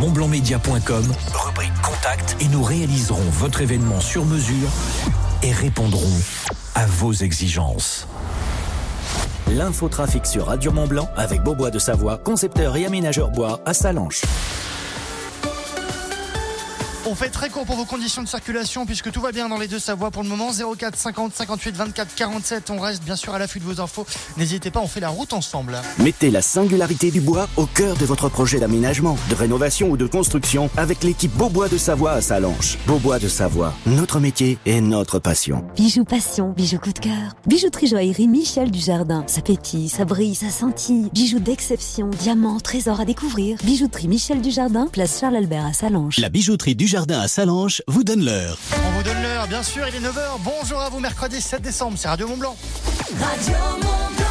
montblancmedia.com, rubrique Contact, et nous réaliserons votre événement sur mesure et répondrons à vos exigences. L'infotrafic sur Radio Mont-Blanc avec Beaubois de Savoie, concepteur et aménageur bois à Sallanches. On fait très court pour vos conditions de circulation puisque tout va bien dans les deux Savoies pour le moment. 04 50 58 24 47. On reste bien sûr à l'affût de vos infos. N'hésitez pas, on fait la route ensemble. Mettez la singularité du bois au cœur de votre projet d'aménagement, de rénovation ou de construction avec l'équipe Beaubois de Savoie à Sallanches. Beaubois de Savoie, notre métier et notre passion. Bijoux passion, bijoux coup de cœur. Bijouterie joaillerie Michel Dujardin. Ça pétille, ça brille, ça scintille. Bijoux d'exception, diamants, trésors à découvrir. Bijouterie Michel Dujardin, place Charles-Albert à Sallanches. La bijouterie Dujardin à Sallanches vous donne l'heure. On vous donne l'heure, bien sûr, il est 9h. Bonjour à vous, mercredi 7 décembre, c'est Radio Mont-Blanc. Radio Mont-Blanc.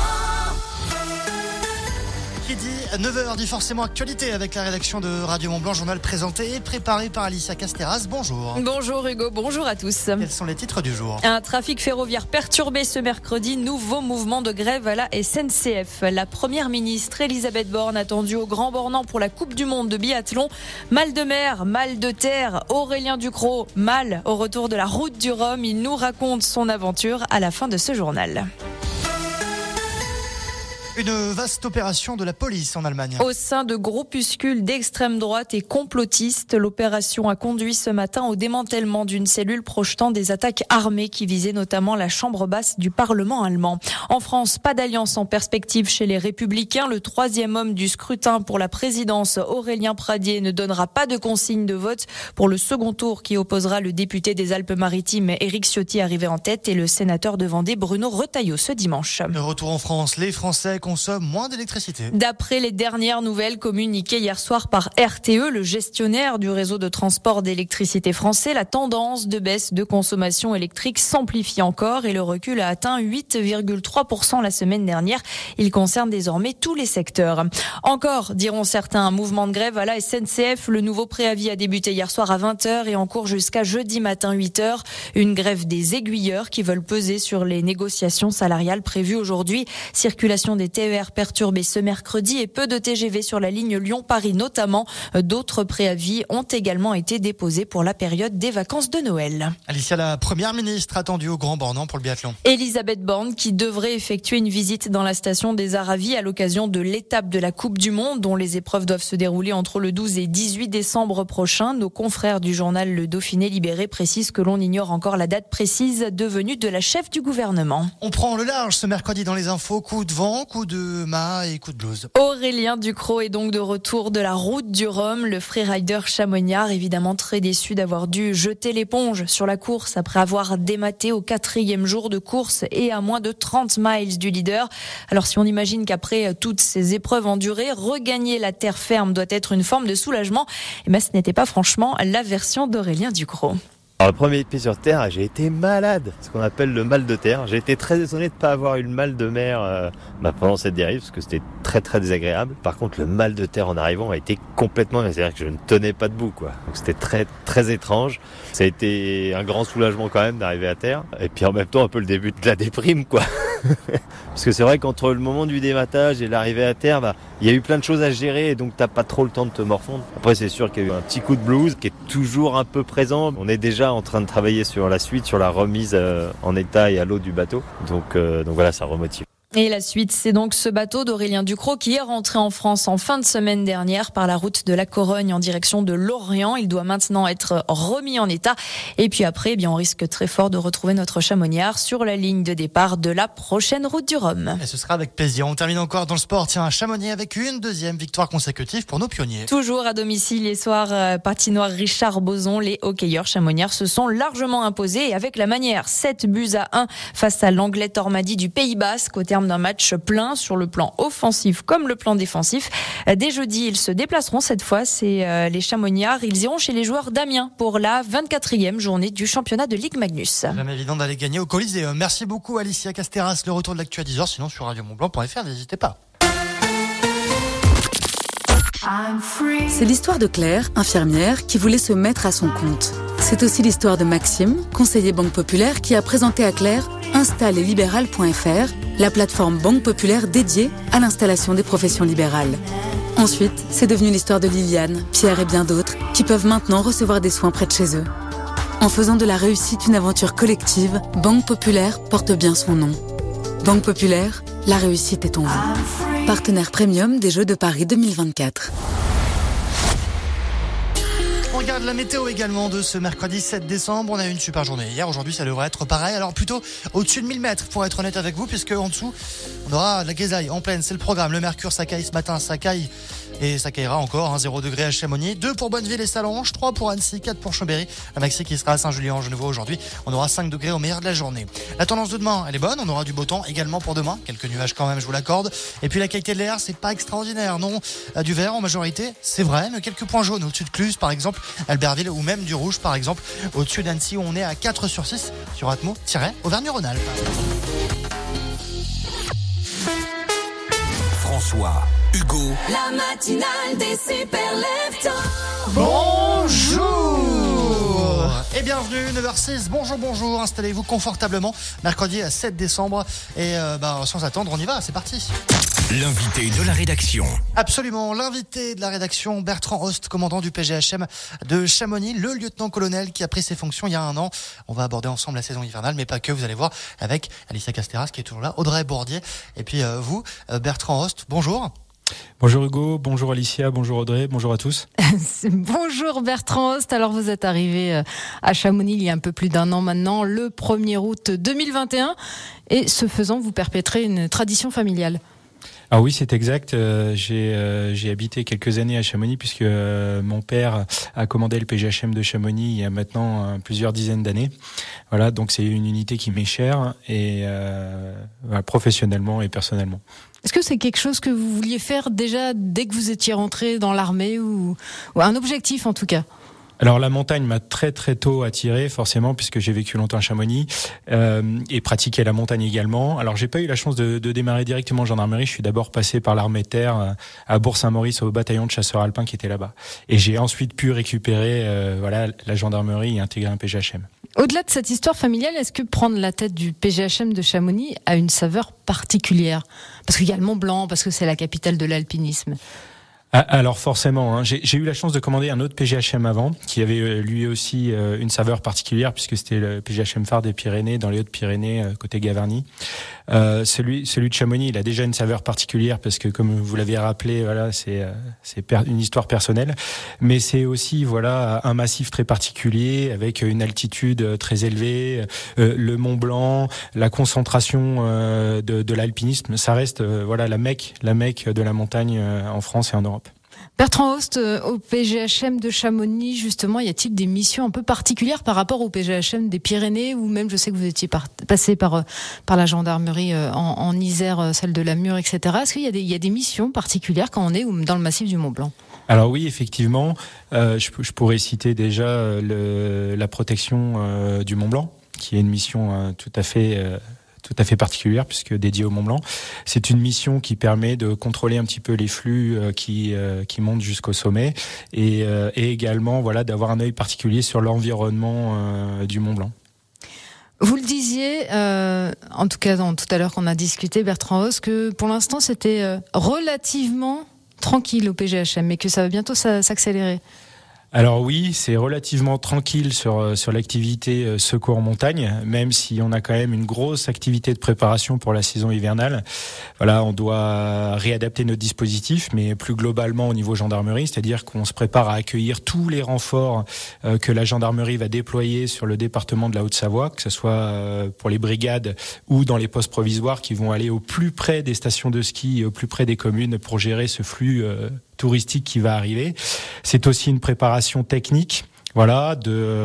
Qui dit 9h dit forcément actualité avec la rédaction de Radio Mont-Blanc, journal présenté et préparé par Alicia Casteras. Bonjour. Bonjour Hugo, bonjour à tous. Quels sont les titres du jour ? Un trafic ferroviaire perturbé ce mercredi, nouveau mouvement de grève à la SNCF. La première ministre Elisabeth Borne attendue au Grand Bornand pour la Coupe du Monde de biathlon. Mal de mer, mal de terre, Aurélien Ducrot, mal au retour de la route du Rhum. Il nous raconte son aventure à la fin de ce journal. Une vaste opération de la police en Allemagne. Au sein de groupuscules d'extrême droite et complotistes, l'opération a conduit ce matin au démantèlement d'une cellule projetant des attaques armées qui visaient notamment la chambre basse du Parlement allemand. En France, pas d'alliance en perspective chez les Républicains. Le troisième homme du scrutin pour la présidence, Aurélien Pradier, ne donnera pas de consigne de vote pour le second tour qui opposera le député des Alpes-Maritimes, Éric Ciotti, arrivé en tête, et le sénateur de Vendée, Bruno Retailleau, ce dimanche. De retour en France, les Français consomment moins d'électricité. D'après les dernières nouvelles communiquées hier soir par RTE, le gestionnaire du réseau de transport d'électricité français, la tendance de baisse de consommation électrique s'amplifie encore et le recul a atteint 8,3% la semaine dernière. Il concerne désormais tous les secteurs. Encore, diront certains, un mouvement de grève à la SNCF. Le nouveau préavis a débuté hier soir à 20h et en cours jusqu'à jeudi matin 8h. Une grève des aiguilleurs qui veulent peser sur les négociations salariales prévues aujourd'hui. Circulation des TER perturbée ce mercredi et peu de TGV sur la ligne Lyon-Paris notamment. D'autres préavis ont également été déposés pour la période des vacances de Noël. Alicia, la première ministre attendue au Grand Bornand pour le biathlon. Elisabeth Borne qui devrait effectuer une visite dans la station des Aravis à l'occasion de l'étape de la Coupe du Monde dont les épreuves doivent se dérouler entre le 12 et 18 décembre prochain. Nos confrères du journal Le Dauphiné Libéré précisent que l'on ignore encore la date précise de venue de la chef du gouvernement. On prend le large ce mercredi dans les infos. Coup de vent, coup de mât et coup de blues. Aurélien Ducrot est donc de retour de la route du Rhum. Le freerider chamonniard, évidemment très déçu d'avoir dû jeter l'éponge sur la course après avoir dématé au 4e jour de course et à moins de 30 miles du leader. Alors si on imagine qu'après toutes ces épreuves endurées, regagner la terre ferme doit être une forme de soulagement, ce n'était pas franchement la version d'Aurélien Ducrot. Alors, le premier pied sur terre, j'ai été malade, ce qu'on appelle le mal de terre. J'ai été très étonné de ne pas avoir eu le mal de mer pendant cette dérive, parce que c'était très très désagréable. Par contre, le mal de terre en arrivant a été complètement, c'est-à-dire que je ne tenais pas debout, quoi. Donc c'était très très étrange. Ça a été un grand soulagement quand même d'arriver à terre, et puis en même temps un peu le début de la déprime, quoi. Parce que c'est vrai qu'entre le moment du dématage et l'arrivée à terre, il y a eu plein de choses à gérer et donc t'as pas trop le temps de te morfondre. Après c'est sûr qu'il y a eu un petit coup de blues qui est toujours un peu présent. On est déjà en train de travailler sur la suite, sur la remise en état et à l'eau du bateau. Donc voilà, ça remotive. Et la suite, c'est donc ce bateau d'Aurélien Ducrot qui est rentré en France en fin de semaine dernière par la route de la Corogne en direction de Lorient. Il doit maintenant être remis en état. Et puis après, on risque très fort de retrouver notre chamonniard sur la ligne de départ de la prochaine route du Rhum. Et ce sera avec plaisir. On termine encore dans le sport. Un Chamonix avec une deuxième victoire consécutive pour nos pionniers. Toujours à domicile les soirs, patinoire Richard Boson, les hockeyeurs chamonniards se sont largement imposés et avec la manière. 7-1 face à l'Anglais Tormadi du Pays Basque au terme d'un match plein sur le plan offensif comme le plan défensif. Dès jeudi, ils se déplaceront cette fois, c'est les Chamonniards. Ils iront chez les joueurs d'Amiens pour la 24e journée du championnat de Ligue Magnus. Jamais évident d'aller gagner au Colisée. Merci beaucoup Alicia Casteras. Le retour de l'actu à 10h, sinon sur radiomontblanc.fr, n'hésitez pas. C'est l'histoire de Claire, infirmière, qui voulait se mettre à son compte. C'est aussi l'histoire de Maxime, conseiller Banque Populaire, qui a présenté à Claire Installelibéral.fr, la plateforme Banque Populaire dédiée à l'installation des professions libérales. Ensuite, c'est devenu l'histoire de Liliane, Pierre et bien d'autres qui peuvent maintenant recevoir des soins près de chez eux. En faisant de la réussite une aventure collective, Banque Populaire porte bien son nom. Banque Populaire, la réussite est en vous. Partenaire premium des Jeux de Paris 2024. On regarde la météo également de ce mercredi 7 décembre. On a eu une super journée hier. Aujourd'hui, ça devrait être pareil. Alors plutôt au-dessus de 1000 mètres, pour être honnête avec vous, puisque en dessous, on aura la grisaille en pleine. C'est le programme. Le mercure, ça caille ce matin, ça caille. Et ça caillera encore, 0 degré à Chamonix, 2 pour Bonneville et Salange, 3 pour Annecy, 4 pour Chambéry. La maxi qui sera à Saint-Julien-en-Genevois aujourd'hui. On aura 5 degrés au meilleur de la journée. La tendance de demain, elle est bonne. On aura du beau temps également pour demain. Quelques nuages quand même, je vous l'accorde. Et puis la qualité de l'air, c'est pas extraordinaire, non. Du vert en majorité, c'est vrai, mais quelques points jaunes au-dessus de Cluse, par exemple, Albertville, ou même du rouge, par exemple, au-dessus d'Annecy, où on est à 4 sur 6 sur Atmo-Auvergne-Rhône-Alpes. François, Hugo, La matinale des super leftos. Bonjour et bienvenue, 9h06, bonjour, installez-vous confortablement, mercredi 7 décembre et sans attendre, on y va, c'est parti. l'invité de la rédaction. Absolument, l'invité de la rédaction, Bertrand Host, commandant du PGHM de Chamonix, le lieutenant-colonel qui a pris ses fonctions il y a 1 an. On va aborder ensemble la saison hivernale, mais pas que, vous allez voir, avec Alicia Casteras qui est toujours là, Audrey Bordier, et puis vous, Bertrand Host, bonjour. Bonjour Hugo, bonjour Alicia, bonjour Audrey, bonjour à tous. Bonjour Bertrand Host, alors vous êtes arrivé à Chamonix il y a un peu plus d'1 an maintenant, le 1er août 2021, et ce faisant vous perpétrez une tradition familiale. Ah oui, c'est exact. J'ai habité quelques années à Chamonix puisque mon père a commandé le PGHM de Chamonix il y a maintenant plusieurs dizaines d'années. Voilà, donc c'est une unité qui m'est chère et professionnellement et personnellement. Est-ce que c'est quelque chose que vous vouliez faire déjà dès que vous étiez rentré dans l'armée ou un objectif en tout cas ? Alors la montagne m'a très très tôt attiré forcément puisque j'ai vécu longtemps à Chamonix et pratiqué la montagne également. Alors j'ai pas eu la chance de démarrer directement en gendarmerie. Je suis d'abord passé par l'armée de terre à Bourg-Saint-Maurice au bataillon de chasseurs alpins qui était là-bas. Et j'ai ensuite pu récupérer la gendarmerie et intégrer un PGHM. Au-delà de cette histoire familiale, est-ce que prendre la tête du PGHM de Chamonix a une saveur particulière ? Parce qu'il y a le Mont Blanc, parce que c'est la capitale de l'alpinisme. Alors forcément, j'ai eu la chance de commander un autre PGHM avant, qui avait lui aussi une saveur particulière, puisque c'était le PGHM phare des Pyrénées, dans les Hautes-Pyrénées, côté Gavarnie. Celui de Chamonix, il a déjà une saveur particulière, parce que comme vous l'avez rappelé, voilà, c'est une histoire personnelle, mais c'est aussi un massif très particulier, avec une altitude très élevée, le Mont Blanc, la concentration de l'alpinisme, ça reste la Mecque de la montagne en France et en Europe. Bertrand Host, au PGHM de Chamonix, justement, y a-t-il des missions un peu particulières par rapport au PGHM des Pyrénées, ou même je sais que vous étiez passé par la gendarmerie en Isère, celle de la Mure, etc. Est-ce qu'il y a des missions particulières quand on est dans le massif du Mont Blanc ? Alors oui, effectivement, je pourrais citer déjà la protection du Mont Blanc, qui est une mission tout à fait particulière puisque dédiée au Mont Blanc. C'est une mission qui permet de contrôler un petit peu les flux qui montent jusqu'au sommet et également d'avoir un œil particulier sur l'environnement du Mont Blanc. Vous le disiez, en tout cas tout à l'heure qu'on a discuté, Bertrand Host, que pour l'instant c'était relativement tranquille au PGHM, mais que ça va bientôt s'accélérer. Alors oui, c'est relativement tranquille sur l'activité secours en montagne, même si on a quand même une grosse activité de préparation pour la saison hivernale. Voilà, on doit réadapter notre dispositif, mais plus globalement au niveau gendarmerie, c'est-à-dire qu'on se prépare à accueillir tous les renforts que la gendarmerie va déployer sur le département de la Haute-Savoie, que ce soit pour les brigades ou dans les postes provisoires qui vont aller au plus près des stations de ski et au plus près des communes pour gérer ce flux touristique qui va arriver. C'est aussi une préparation technique. Voilà,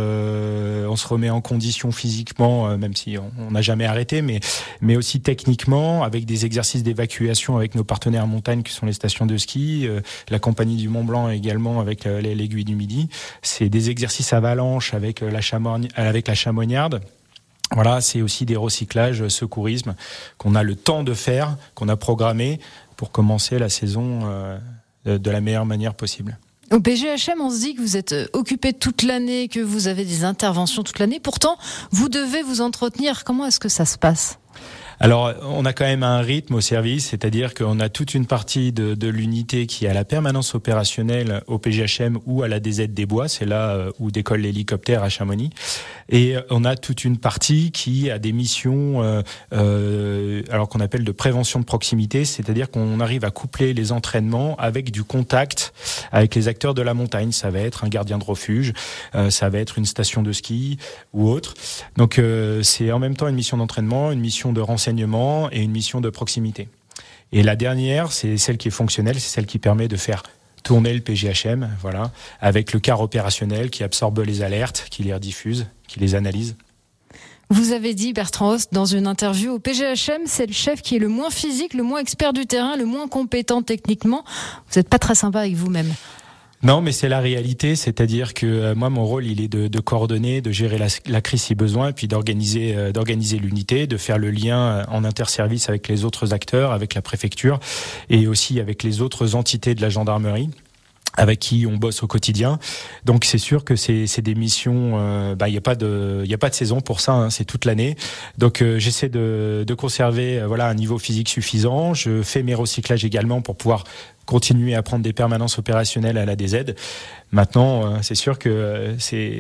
on se remet en condition physiquement, même si on n'a jamais arrêté, mais aussi techniquement, avec des exercices d'évacuation avec nos partenaires montagne qui sont les stations de ski, la compagnie du Mont Blanc également avec l'aiguille du Midi. C'est des exercices avalanche avec la Chamonniarde. Voilà, c'est aussi des recyclages, secourisme qu'on a le temps de faire, qu'on a programmé pour commencer la saison de la meilleure manière possible. Au PGHM, on se dit que vous êtes occupé toute l'année, que vous avez des interventions toute l'année. Pourtant, vous devez vous entretenir. Comment est-ce que ça se passe ? Alors, on a quand même un rythme au service, c'est-à-dire qu'on a toute une partie de l'unité qui est à la permanence opérationnelle au PGHM ou à la DZ des Bois, c'est là où décolle l'hélicoptère à Chamonix. Et on a toute une partie qui a des missions alors qu'on appelle de prévention de proximité, c'est-à-dire qu'on arrive à coupler les entraînements avec du contact avec les acteurs de la montagne. Ça va être un gardien de refuge, ça va être une station de ski ou autre. Donc c'est en même temps une mission d'entraînement, une mission de renseignement et une mission de proximité. Et la dernière, c'est celle qui est fonctionnelle, c'est celle qui permet de faire tourner le PGHM, voilà, avec le quart opérationnel qui absorbe les alertes, qui les rediffuse, qui les analyse. Vous avez dit, Bertrand Host, dans une interview au PGHM, c'est le chef qui est le moins physique, le moins expert du terrain, le moins compétent techniquement. Vous n'êtes pas très sympa avec vous-même. Non, mais c'est la réalité, c'est-à-dire que moi, mon rôle, il est de coordonner, de gérer la crise si besoin, et puis d'organiser l'unité, de faire le lien en interservice avec les autres acteurs, avec la préfecture, et aussi avec les autres entités de la gendarmerie, avec qui on bosse au quotidien. Donc c'est sûr que c'est des missions, il y a pas de saison pour ça, hein, c'est toute l'année. Donc j'essaie de conserver un niveau physique suffisant. Je fais mes recyclages également pour pouvoir continuer à prendre des permanences opérationnelles à la DZ. Maintenant, c'est sûr que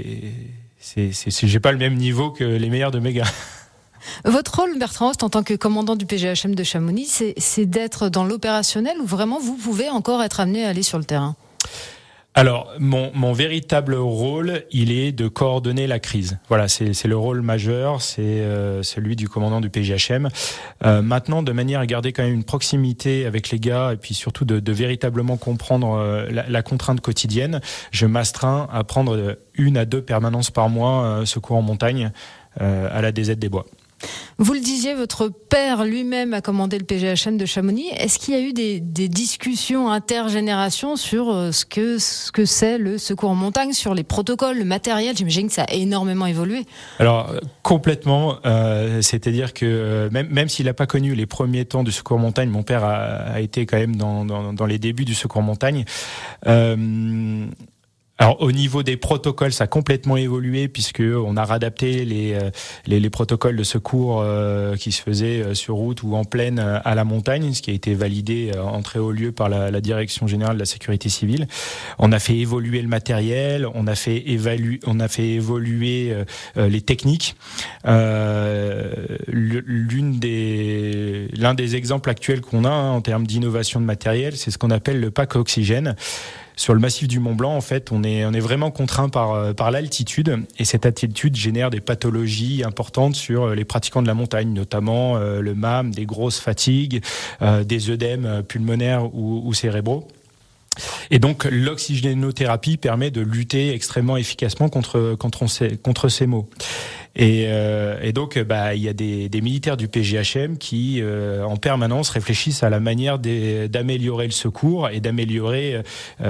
j'ai pas le même niveau que les meilleurs de mes gars. Votre rôle, Bertrand Host, en tant que commandant du PGHM de Chamonix, c'est d'être dans l'opérationnel ou vraiment vous pouvez encore être amené à aller sur le terrain ? Alors, mon véritable rôle, il est de coordonner la crise. Voilà, c'est le rôle majeur, c'est celui du commandant du PGHM. Maintenant, de manière à garder quand même une proximité avec les gars et puis surtout de véritablement comprendre la contrainte quotidienne, je m'astreins à prendre 1 à 2 permanences par mois secours en montagne à la DZ des Bois. Vous le disiez, votre père lui-même a commandé le PGHM de Chamonix. Est-ce qu'il y a eu des discussions intergénérations sur ce que c'est le secours en montagne, sur les protocoles, le matériel ? J'imagine que ça a énormément évolué. Alors, complètement. C'est-à-dire que même s'il n'a pas connu les premiers temps du secours en montagne, mon père a été quand même dans les débuts du secours en montagne. Alors au niveau des protocoles, ça a complètement évolué puisque on a réadapté les protocoles de secours qui se faisaient sur route ou en plaine à la montagne, ce qui a été validé en très haut lieu par la Direction générale de la sécurité civile. On a fait évoluer le matériel, on a fait évoluer les techniques. L'un des exemples actuels qu'on a en termes d'innovation de matériel, c'est ce qu'on appelle le pack oxygène. Sur le massif du Mont Blanc, en fait, on est vraiment contraint par l'altitude, et cette altitude génère des pathologies importantes sur les pratiquants de la montagne, notamment le MAM, des grosses fatigues, des œdèmes pulmonaires ou cérébraux. Et donc l'oxygénothérapie permet de lutter extrêmement efficacement contre ces maux. Et donc il y a des militaires du PGHM qui en permanence réfléchissent à la manière d'améliorer le secours et d'améliorer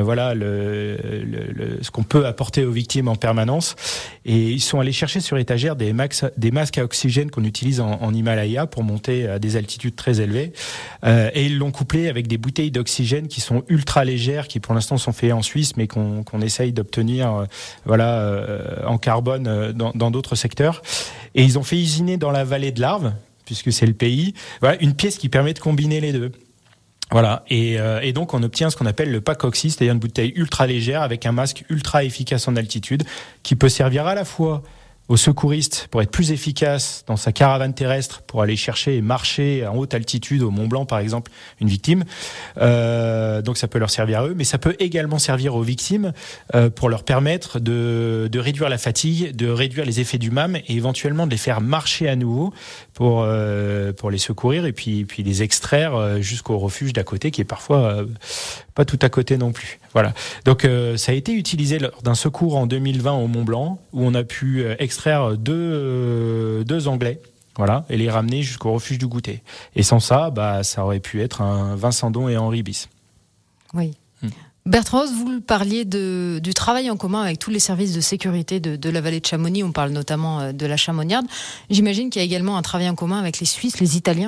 ce qu'on peut apporter aux victimes en permanence. Et ils sont allés chercher sur étagère des masques à oxygène qu'on utilise en Himalaya pour monter à des altitudes très élevées. Et ils l'ont couplé avec des bouteilles d'oxygène qui sont ultra légères, qui pour l'instant sont faites en Suisse, mais qu'on essaye d'obtenir en carbone dans d'autres secteurs. Et ils ont fait usiner dans la vallée de l'Arve, puisque c'est le pays, une pièce qui permet de combiner les deux. Voilà, et donc on obtient ce qu'on appelle le pack oxy, c'est-à-dire une bouteille ultra légère avec un masque ultra efficace en altitude, qui peut servir à la fois aux secouristes pour être plus efficace dans sa caravane terrestre, pour aller chercher et marcher en haute altitude au Mont Blanc par exemple une victime, donc ça peut leur servir à eux, mais ça peut également servir aux victimes pour leur permettre de réduire la fatigue, de réduire les effets du MAM et éventuellement de les faire marcher à nouveau pour les secourir et puis les extraire jusqu'au refuge d'à côté qui est parfois pas tout à côté non plus. Voilà. Donc ça a été utilisé lors d'un secours en 2020 au Mont Blanc où on a pu extraire deux Anglais, voilà, et les ramener jusqu'au refuge du Goûter. Et sans ça, ça aurait pu être un Vincent Don et Henri Bis. Oui. Bertrand Host, vous parliez du travail en commun avec tous les services de sécurité de la vallée de Chamonix. On parle notamment de la Chamoniarde. J'imagine qu'il y a également un travail en commun avec les Suisses, les Italiens.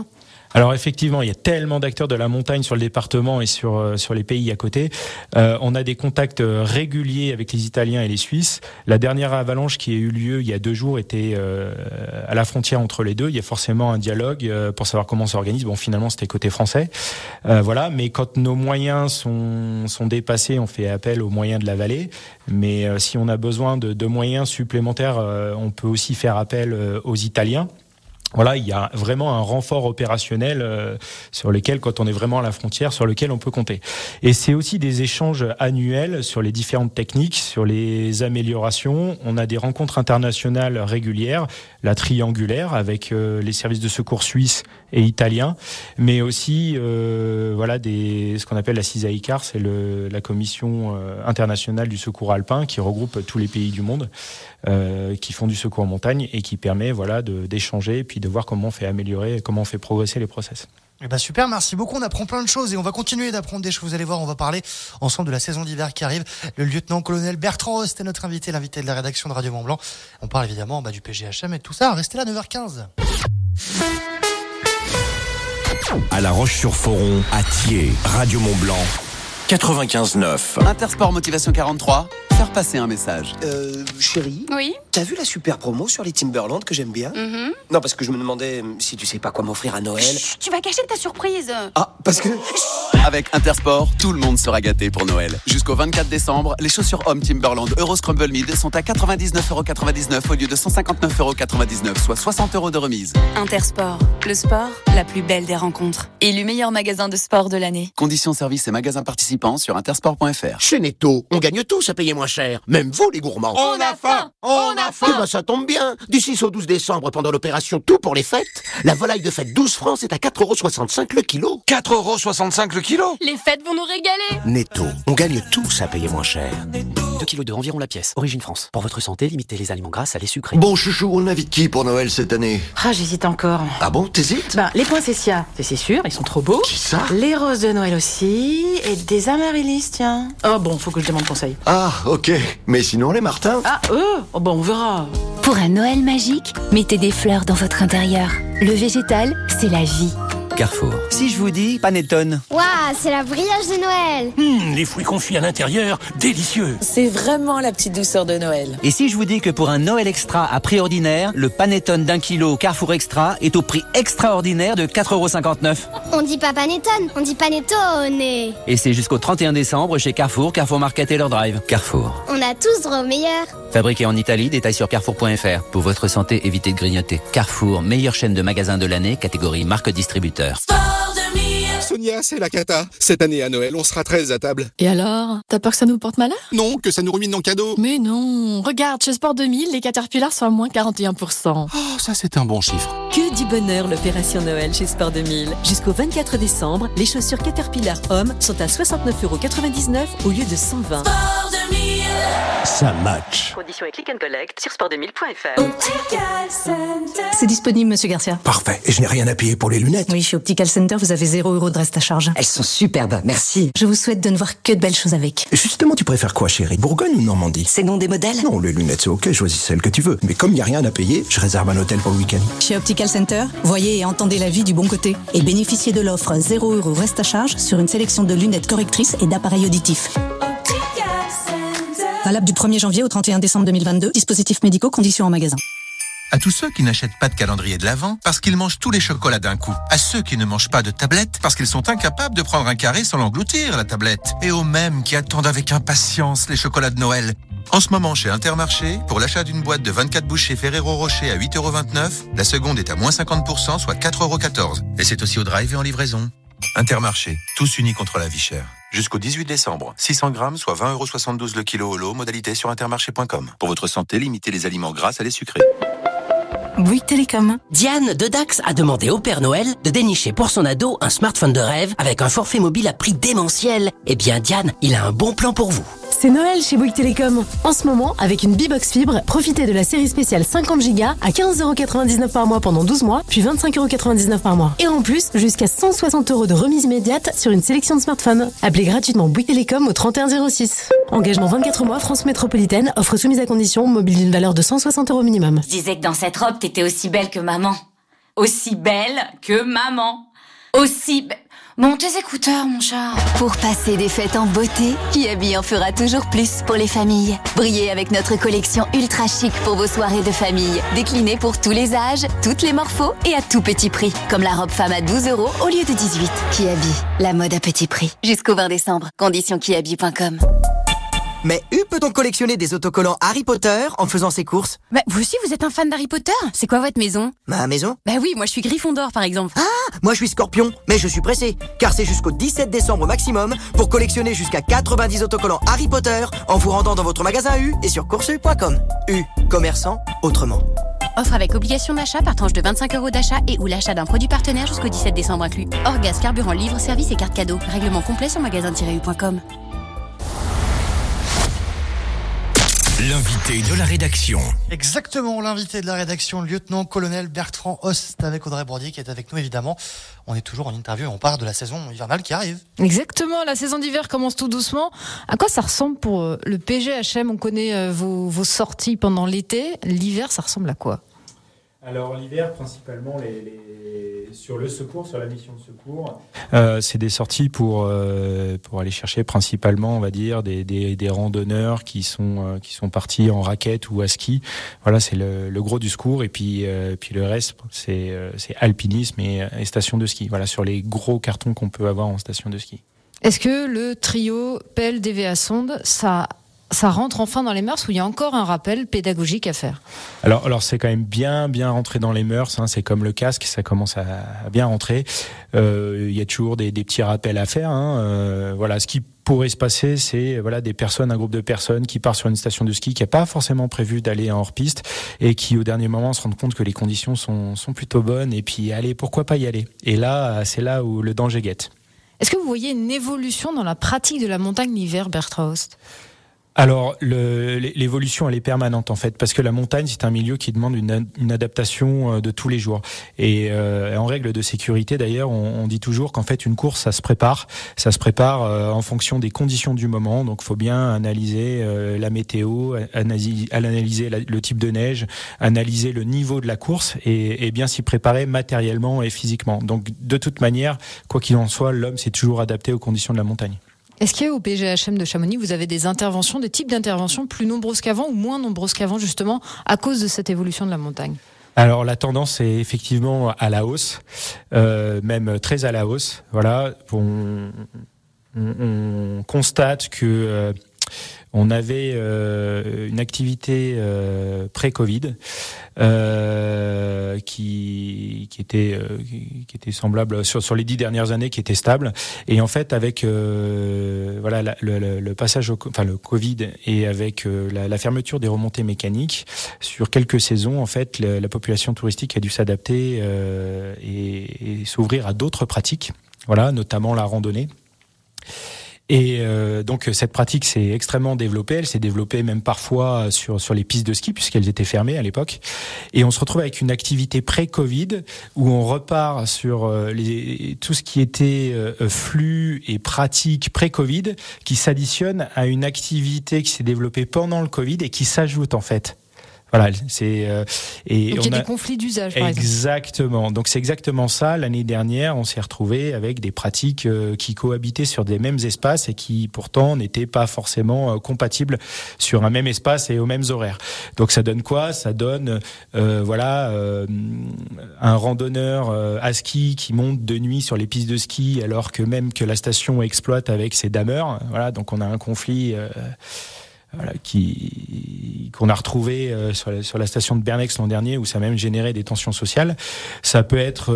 Alors effectivement, il y a tellement d'acteurs de la montagne sur le département et sur les pays à côté. On a des contacts réguliers avec les Italiens et les Suisses. La dernière avalanche qui a eu lieu il y a 2 jours était à la frontière entre les deux. Il y a forcément un dialogue pour savoir comment on s'organise. Bon, finalement, c'était côté français. Voilà, mais quand nos moyens sont dépassés, on fait appel aux moyens de la vallée. Mais si on a besoin de moyens supplémentaires, on peut aussi faire appel aux Italiens. Voilà, il y a vraiment un renfort opérationnel sur lequel, quand on est vraiment à la frontière, sur lequel on peut compter. Et c'est aussi des échanges annuels sur les différentes techniques, sur les améliorations. On a des rencontres internationales régulières, la triangulaire avec les services de secours suisses et italiens, mais aussi ce qu'on appelle la CISA-ICAR, c'est la commission internationale du secours alpin qui regroupe tous les pays du monde qui font du secours en montagne et qui permet d'échanger et puis de voir comment on fait améliorer, comment on fait progresser les process. Eh ben super, merci beaucoup, on apprend plein de choses et on va continuer d'apprendre des choses. Vous allez voir, on va parler ensemble de la saison d'hiver qui arrive. Le lieutenant-colonel Bertrand Rost est notre invité, l'invité de la rédaction de Radio Mont-Blanc. On parle évidemment du PGHM et de tout ça. Restez là, 9h15. À La Roche-sur-Foron, à Thiers, Radio Mont-Blanc, 95.9. Intersport Motivation 43, faire passer un message. Chérie. Oui. T'as vu la super promo sur les Timberland que j'aime bien? Non, parce que je me demandais si tu sais pas quoi m'offrir à Noël. Chut, tu vas cacher ta surprise. Ah, parce que... Avec Intersport, tout le monde sera gâté pour Noël. Jusqu'au 24 décembre, les chaussures hommes Timberland Euro Scrumble Mid sont à 99,99€ au lieu de 159,99€, soit 60 € de remise. Intersport, le sport, la plus belle des rencontres. Élu meilleur magasin de sport de l'année. Conditions services et magasins participants sur intersport.fr. Chez Netto, on gagne tous à payer moins cher. Même vous, les gourmands. On a faim. On a faim. Eh ben, ça tombe bien. Du 6 au 12 décembre, pendant l'opération Tout pour les fêtes, la volaille de fête 12 francs, c'est à 4,65€ le kilo. 4,65€ le kilo. Les fêtes vont nous régaler. Netto, on gagne tous à payer moins cher. 2 kilos de environ la pièce. Origine France. Pour votre santé, limitez les aliments gras, salés, sucrés. Bon chouchou, on invite qui pour Noël cette année? Ah, j'hésite encore. Ah bon, t'hésites? Les poinsettias, c'est sûr, ils sont trop beaux. Qui ça? Les roses de Noël aussi, et des amaryllis, tiens. Oh bon, faut que je demande conseil. Ah, ok. Mais sinon, les martins? Ah, eux? Oh bon, on verra. Pour un Noël magique, mettez des fleurs dans votre intérieur. Le végétal, c'est la vie. Carrefour. Si je vous dis panettone. Waouh, c'est la brioche de Noël. Les fruits confits à l'intérieur, délicieux. C'est vraiment la petite douceur de Noël. Et si je vous dis que pour un Noël extra à prix ordinaire, le panettone d'1 kilo Carrefour Extra est au prix extraordinaire de 4,59€. On dit pas panettone, on dit panettone. Et c'est jusqu'au 31 décembre chez Carrefour, Carrefour Market et leur drive. Carrefour. On a tous droit au meilleur. Fabriqué en Italie, détail sur carrefour.fr. Pour votre santé, évitez de grignoter. Carrefour, meilleure chaîne de magasins de l'année, catégorie marque distributeur. Sonia, c'est la cata. Cette année à Noël, on sera 13 à table. Et alors, t'as peur que ça nous porte malheur? Non, que ça nous ruine nos cadeaux. Mais non, regarde, chez Sport 2000, les Caterpillars sont à moins 41%. Oh, ça c'est un bon chiffre. Que du bonheur l'opération Noël chez Sport 2000. Jusqu'au 24 décembre, les chaussures Caterpillar Homme sont à 69,99€ au lieu de 120. Sport 2000. Ça match. Conditions et click and collect sur sport2000.fr. C'est disponible, monsieur Garcia. Parfait. Et je n'ai rien à payer pour les lunettes. Oui, chez Optical Center, vous avez 0€ de reste à charge. Elles sont superbes, merci. Je vous souhaite de ne voir que de belles choses avec. Justement, tu préfères quoi, chérie? Bourgogne ou Normandie? C'est le nom des modèles? Non, les lunettes, c'est ok, choisis celle que tu veux. Mais comme il n'y a rien à payer, je réserve un hôtel pour le week-end. Chez Optical Center, voyez et entendez la vie du bon côté. Et bénéficiez de l'offre 0€ reste à charge sur une sélection de lunettes correctrices et d'appareils auditifs. Valable du 1er janvier au 31 décembre 2022. Dispositifs médicaux, conditions en magasin. À tous ceux qui n'achètent pas de calendrier de l'Avent parce qu'ils mangent tous les chocolats d'un coup. À ceux qui ne mangent pas de tablette parce qu'ils sont incapables de prendre un carré sans l'engloutir, la tablette. Et aux mêmes qui attendent avec impatience les chocolats de Noël. En ce moment, chez Intermarché, pour l'achat d'une boîte de 24 bouchées Ferrero Rocher à 8,29€, la seconde est à moins 50%, soit 4,14€. Et c'est aussi au drive et en livraison. Intermarché, tous unis contre la vie chère. Jusqu'au 18 décembre, 600 grammes, soit 20,72€ le kilo au lot, modalité sur intermarché.com. Pour votre santé, limitez les aliments gras, salés, sucrés. Bouygues Télécom. Diane de Dax a demandé au Père Noël de dénicher pour son ado un smartphone de rêve avec un forfait mobile à prix démentiel. Eh bien, Diane, il a un bon plan pour vous. C'est Noël chez Bouygues Télécom. En ce moment, avec une B-Box Fibre, profitez de la série spéciale 50 Go à 15,99€ par mois pendant 12 mois, puis 25,99€ par mois. Et en plus, jusqu'à 160€ de remise immédiate sur une sélection de smartphones. Appelez gratuitement Bouygues Télécom au 3106. Engagement 24 mois, France Métropolitaine, offre soumise à condition, mobile d'une valeur de 160€ minimum. Je disais que dans cette robe, t'étais aussi belle que maman. Aussi belle que maman. Aussi. Bon, tes écouteurs, mon chat. Pour passer des fêtes en beauté, Kiabi en fera toujours plus pour les familles. Brillez avec notre collection ultra chic pour vos soirées de famille. Déclinée pour tous les âges, toutes les morphos et à tout petit prix. Comme la robe femme à 12 € au lieu de 18. Kiabi, la mode à petit prix. Jusqu'au 20 décembre. Conditions kiabi.com. Mais peut-on collectionner des autocollants Harry Potter en faisant ses courses? Bah, vous aussi, vous êtes un fan d'Harry Potter? C'est quoi votre maison? Ma maison? Bah oui, moi je suis Gryffondor par exemple. Ah, moi je suis Scorpion, mais je suis pressé, car c'est jusqu'au 17 décembre maximum pour collectionner jusqu'à 90 autocollants Harry Potter en vous rendant dans votre magasin U et sur courseU.com. U, commerçant autrement. Offre avec obligation d'achat par tranche de 25 € d'achat et ou l'achat d'un produit partenaire jusqu'au 17 décembre inclus. Hors gaz, carburant, livre, service et carte cadeau. Règlement complet sur magasin-u.com. L'invité de la rédaction. Exactement, l'invité de la rédaction, le lieutenant-colonel Bertrand Host avec Audrey Bourdier qui est avec nous évidemment. On est toujours en interview et on part de la saison hivernale qui arrive. Exactement, la saison d'hiver commence tout doucement. À quoi ça ressemble pour le PGHM? On connaît vos sorties pendant l'été. L'hiver, ça ressemble à quoi? Alors l'hiver, principalement sur le secours, sur la mission de secours, c'est des sorties pour aller chercher principalement, on va dire, des randonneurs qui sont partis en raquette ou à ski. Voilà, c'est le gros du secours. Et puis le reste, c'est alpinisme et station de ski. Voilà, sur les gros cartons qu'on peut avoir en station de ski. Est-ce que le trio pelle DVA sonde, ça rentre enfin dans les mœurs ou il y a encore un rappel pédagogique à faire? Alors c'est quand même bien rentré dans les mœurs, hein. C'est comme le casque, ça commence à bien rentrer. Il y a toujours des petits rappels à faire, hein. Voilà, ce qui pourrait se passer, c'est un groupe de personnes qui part sur une station de ski qui n'a pas forcément prévu d'aller en hors-piste et qui au dernier moment se rendent compte que les conditions sont plutôt bonnes et puis allez, pourquoi pas y aller? Et là, c'est là où le danger guette. Est-ce que vous voyez une évolution dans la pratique de la montagne l'hiver, Bertrand Host? Alors, l'évolution, elle est permanente en fait, parce que la montagne, c'est un milieu qui demande une adaptation de tous les jours. Et en règle de sécurité, d'ailleurs, on dit toujours qu'en fait, une course, ça se prépare en fonction des conditions du moment. Donc, faut bien analyser la météo, analyser le type de neige, analyser le niveau de la course et bien s'y préparer matériellement et physiquement. Donc, de toute manière, quoi qu'il en soit, l'homme s'est toujours adapté aux conditions de la montagne. Est-ce qu'au PGHM de Chamonix, vous avez des types d'interventions plus nombreuses qu'avant ou moins nombreuses qu'avant, justement, à cause de cette évolution de la montagne? Alors la tendance est effectivement à la hausse, même très à la hausse. Voilà, on constate que on avait une activité pré-Covid qui était semblable sur les 10 dernières années, qui était stable. Et en fait, avec le passage le Covid et avec la fermeture des remontées mécaniques sur quelques saisons, en fait, la population touristique a dû s'adapter et s'ouvrir à d'autres pratiques. Voilà, notamment la randonnée. Et donc cette pratique s'est extrêmement développée. Elle s'est développée même parfois sur les pistes de ski puisqu'elles étaient fermées à l'époque. Et on se retrouve avec une activité pré-Covid où on repart sur tout ce qui était flux et pratique pré-Covid qui s'additionne à une activité qui s'est développée pendant le Covid et qui s'ajoute en fait. Voilà, c'est et donc il y a des conflits d'usage, par exemple. Exactement. Donc c'est exactement ça. L'année dernière, on s'est retrouvé avec des pratiques qui cohabitaient sur des mêmes espaces et qui pourtant n'étaient pas forcément compatibles sur un même espace et aux mêmes horaires. Donc ça donne quoi? Ça donne un randonneur à ski qui monte de nuit sur les pistes de ski alors que même que la station exploite avec ses dameurs. Voilà, donc on a un conflit. Qu'on a retrouvé sur la station de Bernex l'an dernier où ça a même généré des tensions sociales. Ça peut être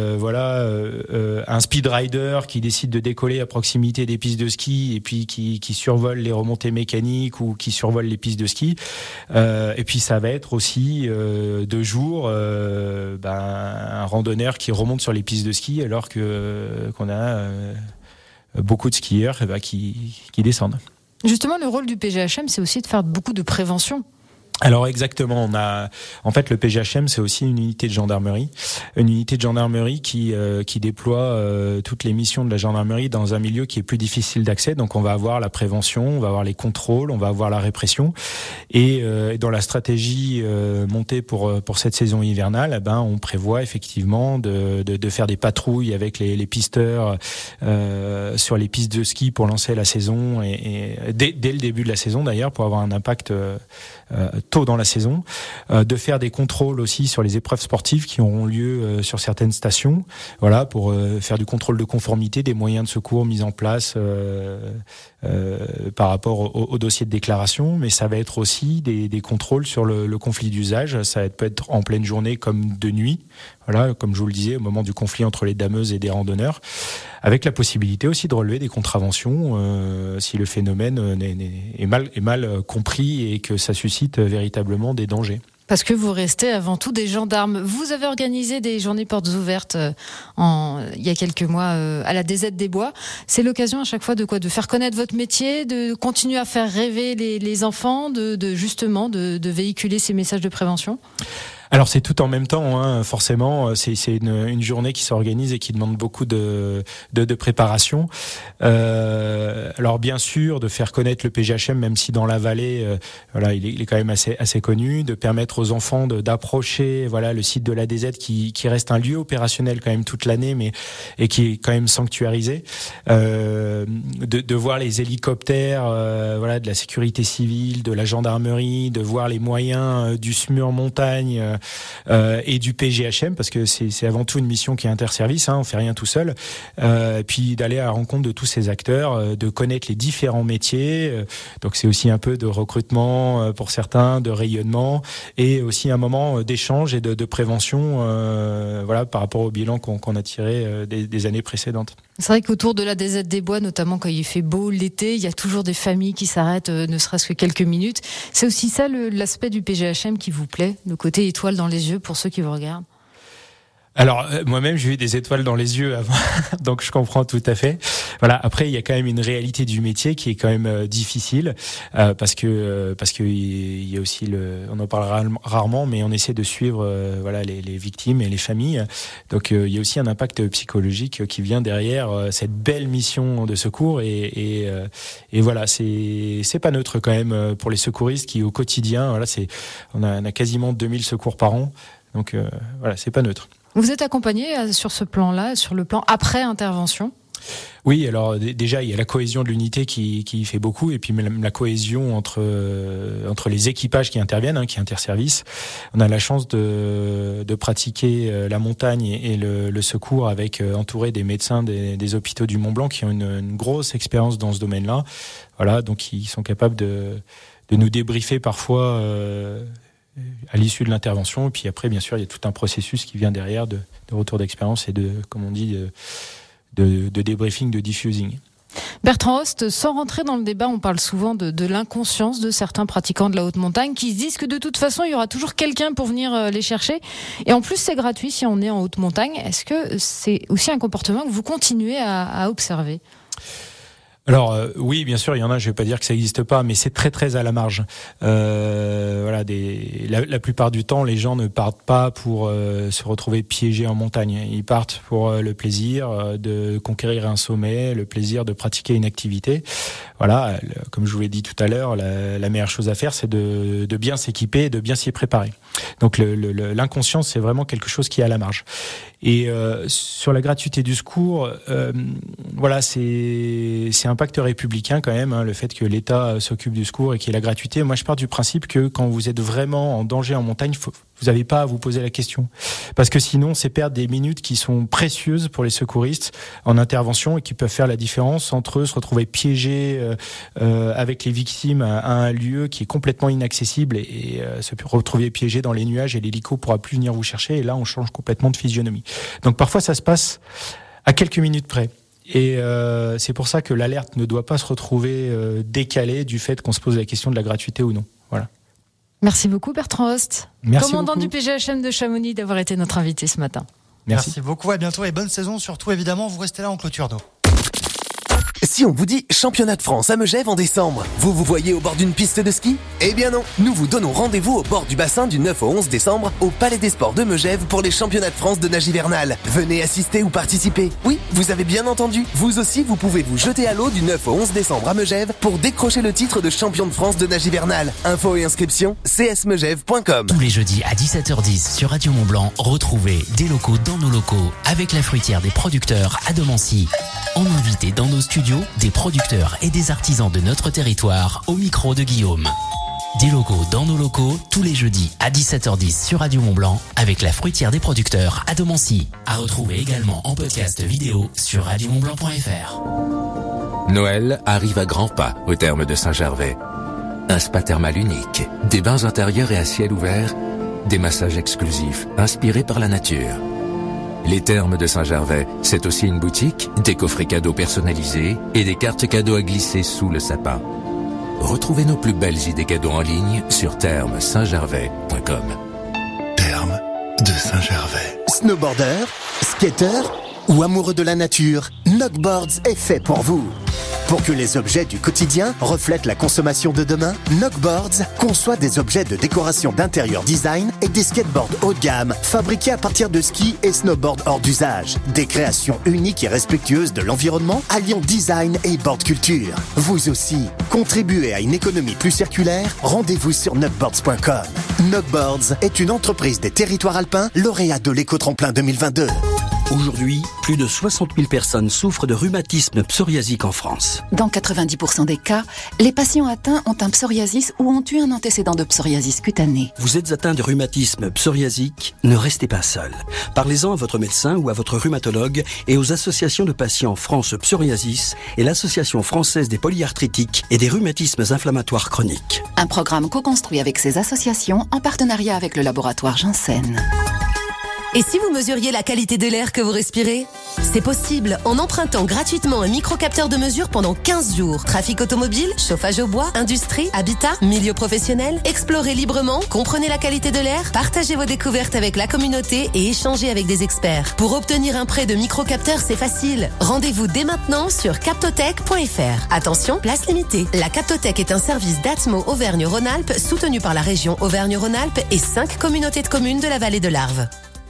un speedrider qui décide de décoller à proximité des pistes de ski et puis qui survole les remontées mécaniques ou qui survole les pistes de ski. Et puis ça va être aussi de jour un randonneur qui remonte sur les pistes de ski alors qu'on a beaucoup de skieurs qui descendent. Justement, le rôle du PGHM, c'est aussi de faire beaucoup de prévention. Alors exactement, en fait le PGHM c'est aussi une unité de gendarmerie qui déploie toutes les missions de la gendarmerie dans un milieu qui est plus difficile d'accès. Donc on va avoir la prévention, on va avoir les contrôles, on va avoir la répression et dans la stratégie montée pour cette saison hivernale, on prévoit effectivement de faire des patrouilles avec les pisteurs sur les pistes de ski pour lancer la saison et dès le début de la saison d'ailleurs pour avoir un impact tôt dans la saison, de faire des contrôles aussi sur les épreuves sportives qui auront lieu sur certaines stations, voilà, pour faire du contrôle de conformité des moyens de secours mis en place par rapport au dossier de déclaration, mais ça va être aussi des contrôles sur le conflit d'usage, ça peut être en pleine journée comme de nuit, voilà, comme je vous le disais, au moment du conflit entre les dameuses et des randonneurs, avec la possibilité aussi de relever des contraventions si le phénomène est mal compris et que ça suscite véritablement des dangers. Parce que vous restez avant tout des gendarmes. Vous avez organisé des journées portes ouvertes il y a quelques mois à la DZ des Bois. C'est l'occasion à chaque fois de quoi ? De faire connaître votre métier, de continuer à faire rêver les enfants, de véhiculer ces messages de prévention ? Alors c'est tout en même temps, forcément. C'est une journée qui s'organise et qui demande beaucoup de préparation. Alors bien sûr, de faire connaître le PGHM, même si dans la vallée, il est quand même assez connu, de permettre aux enfants d'approcher, le site de la DZ qui reste un lieu opérationnel quand même toute l'année, et qui est quand même sanctuarisé. De voir les hélicoptères, de la sécurité civile, de la gendarmerie, de voir les moyens du SMUR montagne. Et du PGHM, parce que c'est avant tout une mission qui est interservice, on fait rien tout seul, puis d'aller à la rencontre de tous ces acteurs, de connaître les différents métiers, donc c'est aussi un peu de recrutement pour certains, de rayonnement, et aussi un moment d'échange et de prévention par rapport au bilan qu'on a tiré des années précédentes. C'est vrai qu'autour de la DZ des Bois, notamment quand il fait beau l'été, il y a toujours des familles qui s'arrêtent ne serait-ce que quelques minutes. C'est aussi ça l'aspect du PGHM qui vous plaît, le côté étoile dans les yeux pour ceux qui vous regardent? Alors moi-même j'ai eu des étoiles dans les yeux avant, donc je comprends tout à fait. Voilà. Après il y a quand même une réalité du métier qui est quand même difficile parce que il y a aussi on en parle rarement, mais on essaie de suivre les victimes et les familles. Donc il y a aussi un impact psychologique qui vient derrière cette belle mission de secours et voilà, c'est pas neutre quand même pour les secouristes qui au quotidien on a quasiment 2000 secours par an. Donc c'est pas neutre. Vous êtes accompagné sur ce plan-là, sur le plan après intervention ? Oui, alors déjà il y a la cohésion de l'unité qui fait beaucoup, et puis même la cohésion entre les équipages qui interviennent, qui interservicent. On a la chance de pratiquer la montagne et le secours avec entouré des médecins des hôpitaux du Mont-Blanc qui ont une grosse expérience dans ce domaine-là. Voilà, donc ils sont capables de nous débriefer parfois à l'issue de l'intervention, et puis après bien sûr il y a tout un processus qui vient derrière de retour d'expérience et de débriefing, de diffusing. Bertrand Host, sans rentrer dans le débat, on parle souvent de l'inconscience de certains pratiquants de la haute montagne qui se disent que de toute façon il y aura toujours quelqu'un pour venir les chercher, et en plus c'est gratuit si on est en haute montagne. Est-ce que c'est aussi un comportement que vous continuez à observer ? Alors oui, bien sûr, il y en a, je vais pas dire que ça n'existe pas, mais c'est très très à la marge. La plupart du temps, les gens ne partent pas pour se retrouver piégés en montagne. Ils partent pour le plaisir de conquérir un sommet, le plaisir de pratiquer une activité. Voilà, comme je vous l'ai dit tout à l'heure, la meilleure chose à faire, c'est de bien s'équiper et de bien s'y préparer. Donc l'inconscience, c'est vraiment quelque chose qui est à la marge. Et sur la gratuité du secours, c'est un pacte républicain quand même, le fait que l'État s'occupe du secours et qu'il y ait la gratuité. Moi, je pars du principe que quand vous êtes vraiment en danger en montagne, vous n'avez pas à vous poser la question. Parce que sinon, c'est perdre des minutes qui sont précieuses pour les secouristes en intervention et qui peuvent faire la différence entre se retrouver piégés avec les victimes à un lieu qui est complètement inaccessible et se retrouver piégés dans les nuages et l'hélico pourra plus venir vous chercher. Et là, on change complètement de physionomie. Donc parfois, ça se passe à quelques minutes près. Et c'est pour ça que l'alerte ne doit pas se retrouver décalée du fait qu'on se pose la question de la gratuité ou non. Voilà. Merci beaucoup Bertrand Host, commandant beaucoup du PGHM de Chamonix, d'avoir été notre invité ce matin. Merci beaucoup, à bientôt et bonne saison surtout évidemment, vous restez là en clôture d'eau. Si on vous dit championnat de France à Megève en décembre, vous vous voyez au bord d'une piste de ski ? Eh bien non, nous vous donnons rendez-vous au bord du bassin du 9 au 11 décembre au Palais des Sports de Megève pour les championnats de France de nage hivernal. Venez assister ou participer. Oui, vous avez bien entendu. Vous aussi, vous pouvez vous jeter à l'eau du 9 au 11 décembre à Megève pour décrocher le titre de champion de France de nage hivernal. Infos et inscriptions, csmegève.com. Tous les jeudis à 17h10 sur Radio Mont-Blanc, retrouvez des locaux dans nos locaux avec la fruitière des producteurs à Domancy. En invité dans nos studios, des producteurs et des artisans de notre territoire au micro de Guillaume. Des locaux dans nos locaux, tous les jeudis à 17h10 sur Radio Mont-Blanc avec la fruitière des producteurs à Domancy. À retrouver également en podcast vidéo sur radiomontblanc.fr. Noël arrive à grands pas au terme de Saint-Gervais. Un spa thermal unique, des bains intérieurs et à ciel ouvert, des massages exclusifs inspirés par la nature. Les Thermes de Saint-Gervais, c'est aussi une boutique, des coffrets cadeaux personnalisés et des cartes cadeaux à glisser sous le sapin. Retrouvez nos plus belles idées cadeaux en ligne sur thermes-saint-gervais.com. Thermes de Saint-Gervais. Snowboarder, skater ou amoureux de la nature, Knockboards est fait pour vous. Pour que les objets du quotidien reflètent la consommation de demain, Knockboards conçoit des objets de décoration d'intérieur design et des skateboards haut de gamme, fabriqués à partir de skis et snowboards hors d'usage. Des créations uniques et respectueuses de l'environnement, alliant design et board culture. Vous aussi, contribuez à une économie plus circulaire, rendez-vous sur knockboards.com. Knockboards est une entreprise des territoires alpins, lauréat de l'éco-tremplin 2022. Aujourd'hui, plus de 60 000 personnes souffrent de rhumatisme psoriasique en France. Dans 90% des cas, les patients atteints ont un psoriasis ou ont eu un antécédent de psoriasis cutanée. Vous êtes atteint de rhumatisme psoriasique, ne restez pas seul. Parlez-en à votre médecin ou à votre rhumatologue et aux associations de patients France Psoriasis et l'Association française des polyarthritiques et des rhumatismes inflammatoires chroniques. Un programme co-construit avec ces associations en partenariat avec le laboratoire Janssen. Et si vous mesuriez la qualité de l'air que vous respirez ? C'est possible en empruntant gratuitement un microcapteur de mesure pendant 15 jours. Trafic automobile, chauffage au bois, industrie, habitat, milieu professionnel. Explorez librement, comprenez la qualité de l'air, partagez vos découvertes avec la communauté et échangez avec des experts. Pour obtenir un prêt de microcapteur, c'est facile. Rendez-vous dès maintenant sur captotech.fr. Attention, place limitée. La Captotech est un service d'Atmo Auvergne-Rhône-Alpes soutenu par la région Auvergne-Rhône-Alpes et 5 communautés de communes de la vallée de l'Arve.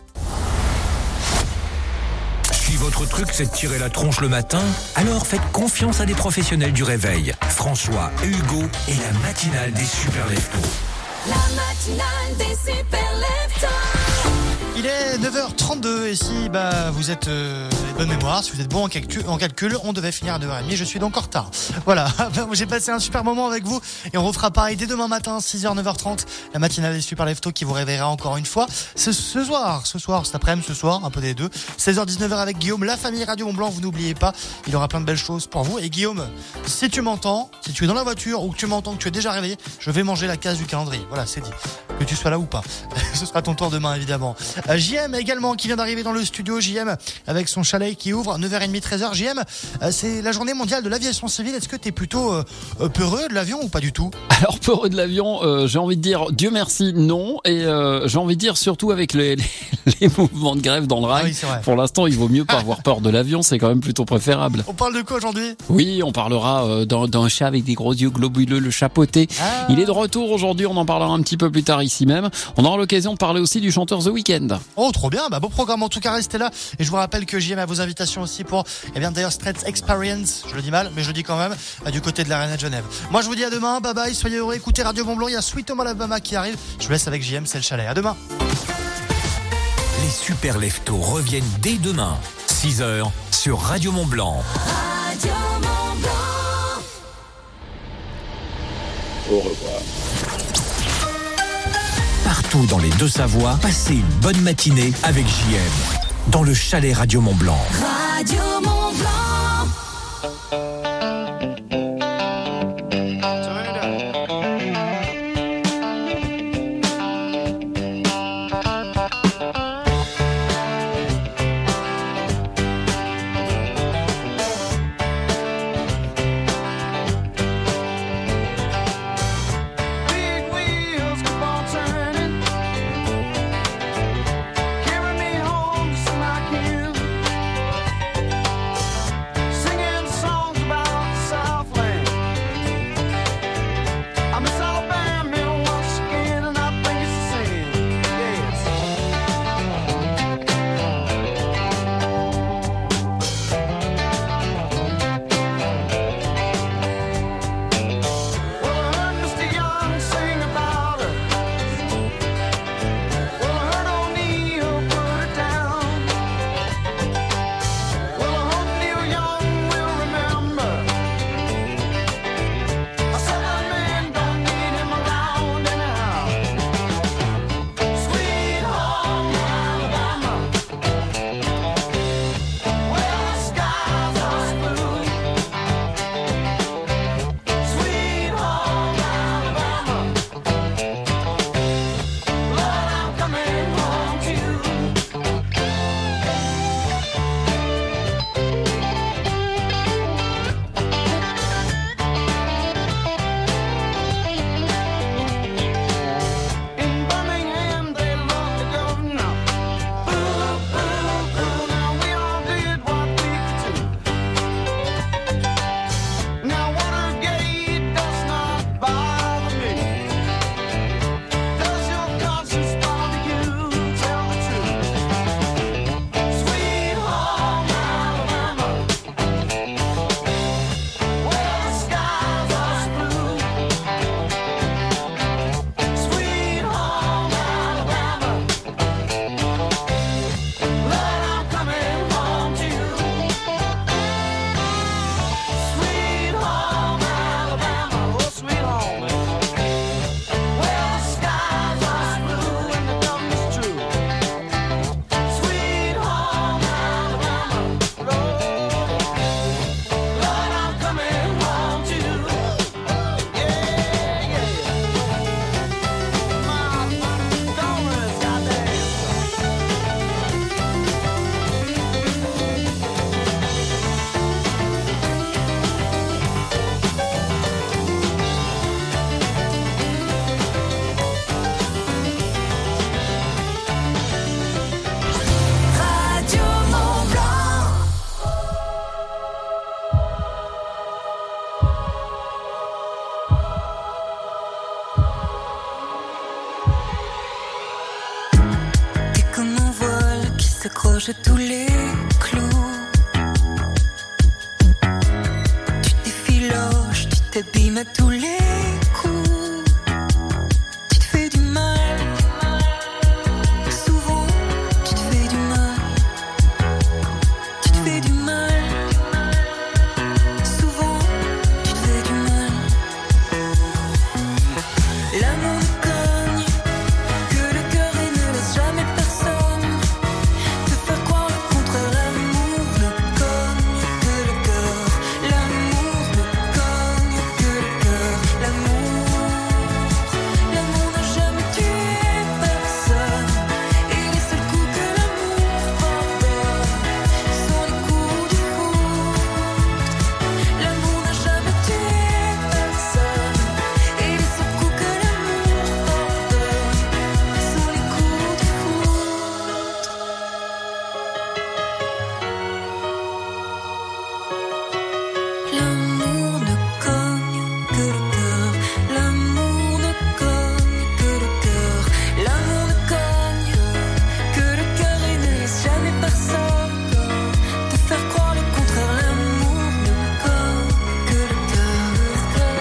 Si votre truc c'est de tirer la tronche le matin, alors faites confiance à des professionnels du réveil. François et Hugo et la matinale des super leftos. La matinale des super leftos. Il est 9h32 et si vous êtes de bonne mémoire, si vous êtes bon en calcul, on devait finir à 9h30, je suis donc en retard. Voilà, j'ai passé un super moment avec vous et on refera pareil dès demain matin, 6h, 9h30, la matinale des super leftos qui vous réveillera encore une fois. Ce soir, cet après-midi, un peu des deux, 16h, 19h avec Guillaume, la famille Radio Mont-Blanc, vous n'oubliez pas, il y aura plein de belles choses pour vous. Et Guillaume, si tu m'entends, si tu es dans la voiture ou que tu m'entends, que tu es déjà réveillé, je vais manger la case du calendrier. Voilà, c'est dit. Que tu sois là ou pas. Ce sera ton tour demain, évidemment. JM également qui vient d'arriver dans le studio. JM avec son chalet qui ouvre 9h30, 13h. JM, c'est la journée mondiale de l'aviation civile. Est-ce que tu es plutôt peureux de l'avion ou pas du tout ? Alors peureux de l'avion, j'ai envie de dire Dieu merci, non. Et j'ai envie de dire surtout avec les mouvements de grève dans le rail. Ah oui, pour l'instant, il vaut mieux pas avoir peur de l'avion, c'est quand même plutôt préférable. On parle de quoi aujourd'hui ? Oui, on parlera d'un chat avec des gros yeux globuleux, le chapeauté. Il est de retour aujourd'hui, on en parlera un petit peu plus tard ici même. On aura l'occasion de parler aussi du chanteur The Weeknd. Oh, trop bien, beau programme en tout cas, restez là. Et je vous rappelle que JM a vos invitations aussi pour, d'ailleurs, Street Experience, je le dis mal, mais je le dis quand même, du côté de l'Arena de Genève. Moi, je vous dis à demain, bye bye, soyez heureux, écoutez Radio Mont-Blanc, il y a Sweet Home Alabama qui arrive. Je vous laisse avec JM, c'est le chalet. À demain. Les super leftos reviennent dès demain, 6h, sur Radio Mont-Blanc. Radio Mont-Blanc. Au revoir. Partout dans les Deux-Savoies, passez une bonne matinée avec JM. Dans le chalet Radio Mont-Blanc. Radio Mont-Blanc. accroches à tous les clous. Tu t'effiloches, tu t'abîmes à tous les coups. Tu te fais du mal. Souvent, tu te fais du mal. Tu te fais du mal. Souvent, tu te fais du mal. L'amour ne cogne que le cœur et ne laisse jamais personne te faire croire le contraire. L'amour ne cogne que le cœur. L'amour ne cogne que le cœur. L'amour n'a jamais tué personne. Et les seuls coups que l'amour pardonne sont les coups du foudre. L'amour n'a jamais tué personne. Et les seuls coups que l'amour pardonne sont les coups du foudre. L'amour ne cogne que le cœur. L'amour ne cogne que le cœur. L'amour ne cogne que le cœur et ne laisse jamais personne te faire croire le contraire. L'amour ne cogne que le cœur.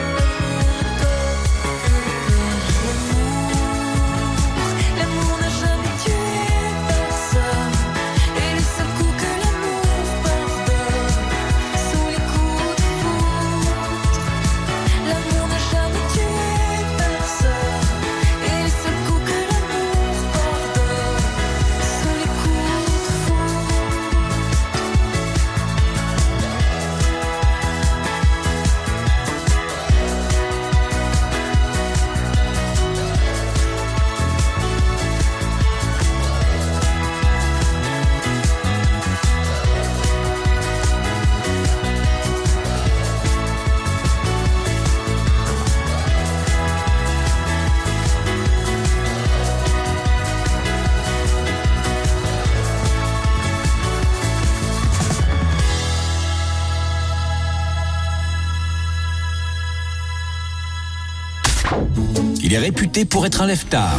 L'amour n'a jamais tué personne. Et les seuls coups que l'amour pardonne sont les coups de foudre. L'amour n'a jamais tué personne. Et les seuls coups que l'amour pardonne sont les coups de foudre. Il est réputé pour être un lève-tard.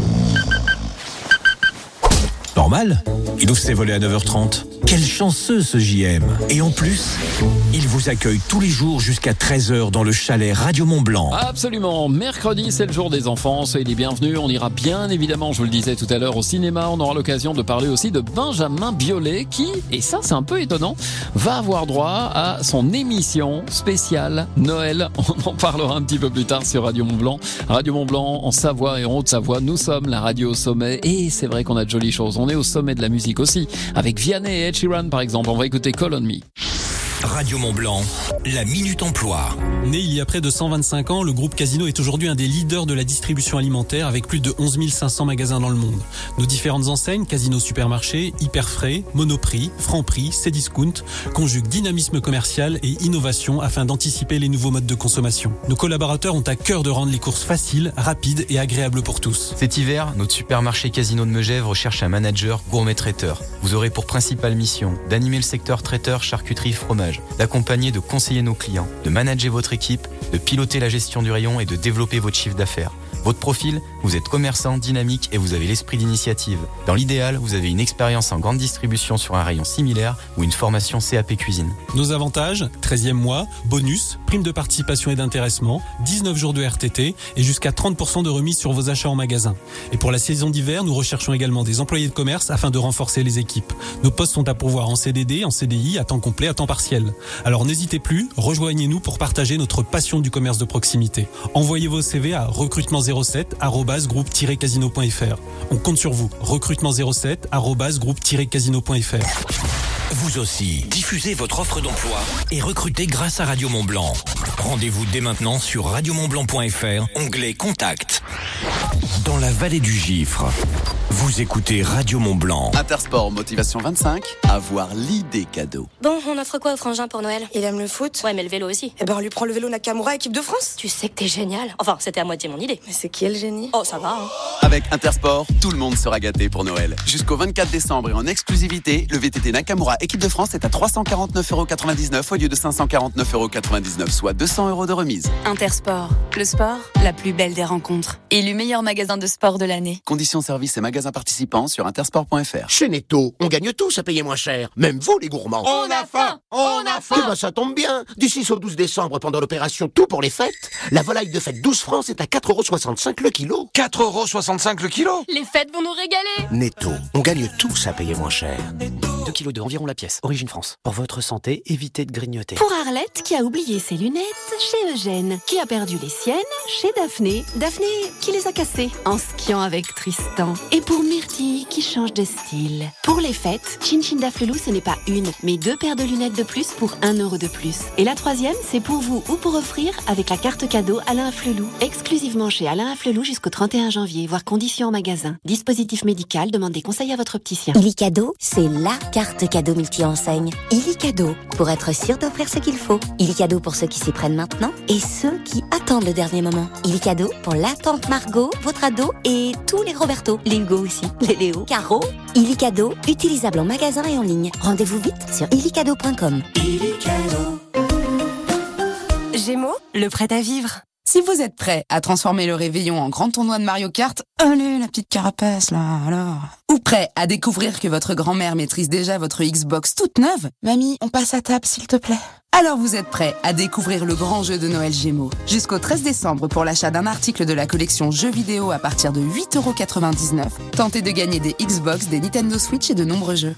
Normal, il ouvre ses volets à 9h30. Quel chanceux ce JM. Et en plus, il vous accueille tous les jours jusqu'à 13h dans le chalet Radio Mont-Blanc. Absolument, mercredi c'est le jour des enfants, soyez les bienvenus, on ira bien évidemment, je vous le disais tout à l'heure, au cinéma, on aura l'occasion de parler aussi de Benjamin Biolay qui, et ça c'est un peu étonnant, va avoir droit à son émission spéciale Noël, on en parlera un petit peu plus tard sur Radio Mont-Blanc. Radio Mont-Blanc en Savoie et en Haute-Savoie, nous sommes la radio au sommet et c'est vrai qu'on a de jolies choses, on est au sommet de la musique aussi, avec Vianney et Ed Sheeran par exemple, on va écouter Call on Me. Radio Mont-Blanc, la Minute Emploi. Né il y a près de 125 ans, le groupe Casino est aujourd'hui un des leaders de la distribution alimentaire avec plus de 11 500 magasins dans le monde. Nos différentes enseignes, Casino Supermarché, Hyperfrais, Monoprix, Franprix, Cdiscount, conjuguent dynamisme commercial et innovation afin d'anticiper les nouveaux modes de consommation. Nos collaborateurs ont à cœur de rendre les courses faciles, rapides et agréables pour tous. Cet hiver, notre supermarché Casino de Megève recherche un manager gourmet traiteur. Vous aurez pour principale mission d'animer le secteur traiteur, charcuterie, fromage, d'accompagner, de conseiller nos clients, de manager votre équipe, de piloter la gestion du rayon et de développer votre chiffre d'affaires. Votre profil, vous êtes commerçant, dynamique et vous avez l'esprit d'initiative. Dans l'idéal, vous avez une expérience en grande distribution sur un rayon similaire ou une formation CAP cuisine. Nos avantages, 13e mois, bonus, prime de participation et d'intéressement, 19 jours de RTT et jusqu'à 30% de remise sur vos achats en magasin. Et pour la saison d'hiver, nous recherchons également des employés de commerce afin de renforcer les équipes. Nos postes sont à pourvoir en CDD, en CDI, à temps complet, à temps partiel. Alors n'hésitez plus, rejoignez-nous pour partager notre passion du commerce de proximité. Envoyez vos CV à recrutement07@groupe-casino.fr. On compte sur vous. recrutement07@groupe-casino.fr. Vous aussi, diffusez votre offre d'emploi et recrutez grâce à Radio Mont-Blanc. Rendez-vous dès maintenant sur radiomontblanc.fr, onglet Contact. Dans la vallée du Gifre, vous écoutez Radio Mont-Blanc. Intersport Motivation 25, avoir l'idée cadeau. Bon, on offre quoi au frangin pour Noël? Il aime le foot? Ouais, mais le vélo aussi. Eh ben, on lui prend le vélo Nakamura, équipe de France. Tu sais que t'es génial. Enfin, c'était à moitié mon idée. Mais c'est qui le génie? Oh, ça va, hein. Avec Intersport, tout le monde sera gâté pour Noël. Jusqu'au 24 décembre et en exclusivité, le VTT Nakamura équipe de France est à 349,99€ au lieu de 549,99€, soit 200€ de remise. Intersport, le sport, la plus belle des rencontres. Élu meilleur magasin magasin de sport de l'année. Conditions services et magasins participants sur intersport.fr. Chez Netto, on gagne tous à payer moins cher. Même vous, les gourmands. On a faim. Eh ben, ça tombe bien. Du 6 au 12 décembre, pendant l'opération Tout pour les fêtes, la volaille de fête 12 francs est à 4,65 € le kilo. 4,65 € le kilo? Les fêtes vont nous régaler. Netto, on gagne tous à payer moins cher. 2 kg de environ la pièce. Origine France. Pour votre santé, évitez de grignoter. Pour Arlette qui a oublié ses lunettes chez Eugène, qui a perdu les siennes chez Daphné, Daphné qui les a cassées en skiant avec Tristan. Et pour Myrtille qui change de style. Pour les fêtes, Chin Chin Daflelou, ce n'est pas une, mais 2 paires de lunettes de plus pour 1 € de plus. Et la troisième, c'est pour vous ou pour offrir avec la carte cadeau Alain Afflelou. Exclusivement chez Alain Afflelou jusqu'au 31 janvier, voire conditions en magasin. Dispositif médical, demandez conseil à votre opticien. Illicadeau, c'est la carte cadeau multi-enseigne. Illicadeau, pour être sûr d'offrir ce qu'il faut. Illicadeau pour ceux qui s'y prennent maintenant et ceux qui attendent le dernier moment. Illicadeau pour la tante Margot, votre ado et tous les Roberto, les Hugo aussi, les Léo, Caro. Illicadeau, utilisable en magasin et en ligne. Rendez-vous vite sur illicadeau.com. Illicadeau. Gémeaux, le prêt à vivre. Si vous êtes prêt à transformer le réveillon en grand tournoi de Mario Kart, allez la petite carapace là, alors. Ou prêt à découvrir que votre grand-mère maîtrise déjà votre Xbox toute neuve, mamie, on passe à table s'il te plaît. Alors vous êtes prêt à découvrir le grand jeu de Noël Gémeaux. Jusqu'au 13 décembre, pour l'achat d'un article de la collection jeux vidéo à partir de 8,99 €, tentez de gagner des Xbox, des Nintendo Switch et de nombreux jeux.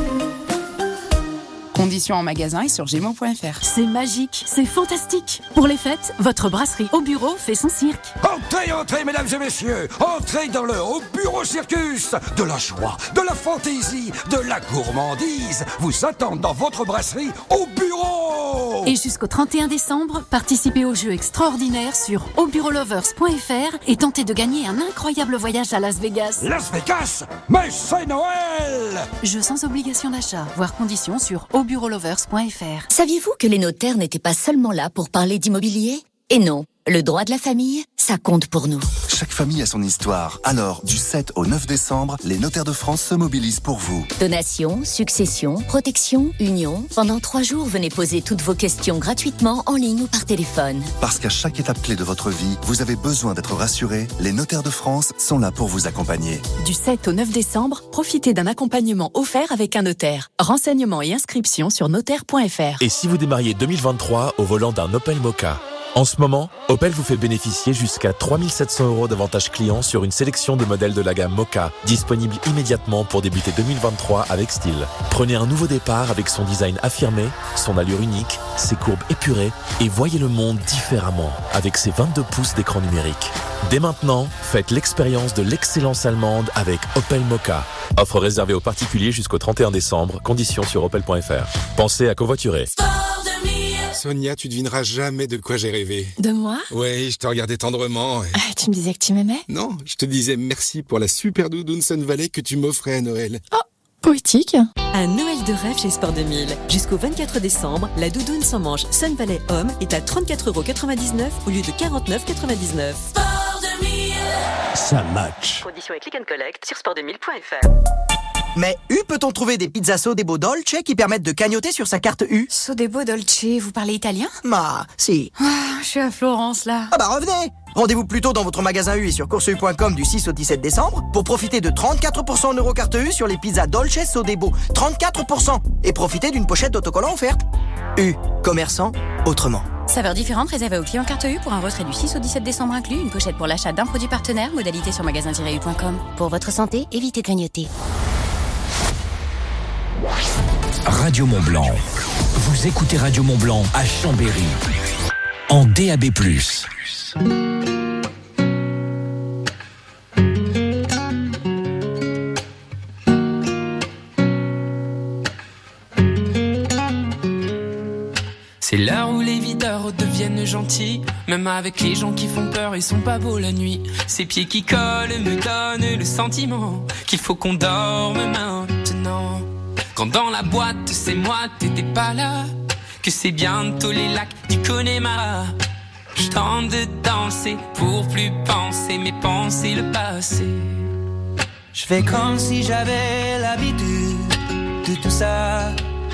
Conditions en magasin et sur Gémeaux.fr. C'est magique, c'est fantastique. Pour les fêtes, votre brasserie au bureau fait son cirque. Entrez, entrez, mesdames et messieurs. Entrez dans le Au Bureau Circus. De la joie, de la fantaisie, de la gourmandise vous attendent dans votre brasserie au bureau. Et jusqu'au 31 décembre, participez au jeu extraordinaire sur aubureaulovers.fr et tentez de gagner un incroyable voyage à Las Vegas. Las Vegas? Mais c'est Noël! Jeu sans obligation d'achat, voire conditions sur aubureaulovers.fr. Saviez-vous que les notaires n'étaient pas seulement là pour parler d'immobilier? Et non, le droit de la famille, ça compte pour nous. Chaque famille a son histoire. Alors, du 7 au 9 décembre, les notaires de France se mobilisent pour vous. Donation, succession, protection, union. Pendant 3 jours, venez poser toutes vos questions gratuitement en ligne ou par téléphone. Parce qu'à chaque étape clé de votre vie, vous avez besoin d'être rassuré. Les notaires de France sont là pour vous accompagner. Du 7 au 9 décembre, profitez d'un accompagnement offert avec un notaire. Renseignements et inscriptions sur notaire.fr. Et si vous démarriez 2023 au volant d'un Opel Mokka? En ce moment, Opel vous fait bénéficier jusqu'à 3 700 € d'avantages clients sur une sélection de modèles de la gamme Mokka, disponible immédiatement pour débuter 2023 avec style. Prenez un nouveau départ avec son design affirmé, son allure unique, ses courbes épurées et voyez le monde différemment avec ses 22 pouces d'écran numérique. Dès maintenant, faites l'expérience de l'excellence allemande avec Opel Mokka. Offre réservée aux particuliers jusqu'au 31 décembre, conditions sur opel.fr. Pensez à covoiturer. Sonia, tu devineras jamais de quoi j'ai rêvé. De moi? Ouais, je te regardais tendrement. Tu me disais que tu m'aimais? Non, je te disais merci pour la super doudoune Sun Valley que tu m'offrais à Noël. Oh, poétique. Un Noël de rêve chez Sport 2000. Jusqu'au 24 décembre, la doudoune sans manche Sun Valley Homme est à 34,99 € au lieu de 49,99 €. Sport 2000. Ça match. Conditions et click and collect sur sport2000.fr. Mais peut-on trouver des pizzas Sodebo Dolce qui permettent de cagnotter sur sa carte U? Sodebo Dolce, vous parlez italien? Si. Je suis à Florence, là. Ah bah revenez! Rendez-vous plutôt dans votre magasin U et sur courseU.com du 6 au 17 décembre pour profiter de 34% en Eurocarte U sur les pizzas Dolce Sodebo. 34%! Et profitez d'une pochette d'autocollant offerte. U. Commerçant autrement. Saveurs différentes réservées aux clients carte U pour un retrait du 6 au 17 décembre inclus. Une pochette pour l'achat d'un produit partenaire. Modalité sur magasin-u.com. Pour votre santé, évitez de grignoter. Radio Mont-Blanc. Vous écoutez Radio Mont-Blanc à Chambéry. En DAB+. C'est l'heure où les videurs deviennent gentils. Même avec les gens qui font peur, ils sont pas beaux la nuit. Ces pieds qui collent me donnent le sentiment qu'il faut qu'on dorme maintenant. Quand dans la boîte, c'est moi, t'étais pas là. Que c'est bientôt les lacs du Connemara. Je tente de danser pour plus penser, mais penser le passé. Je fais comme si j'avais l'habitude de tout ça.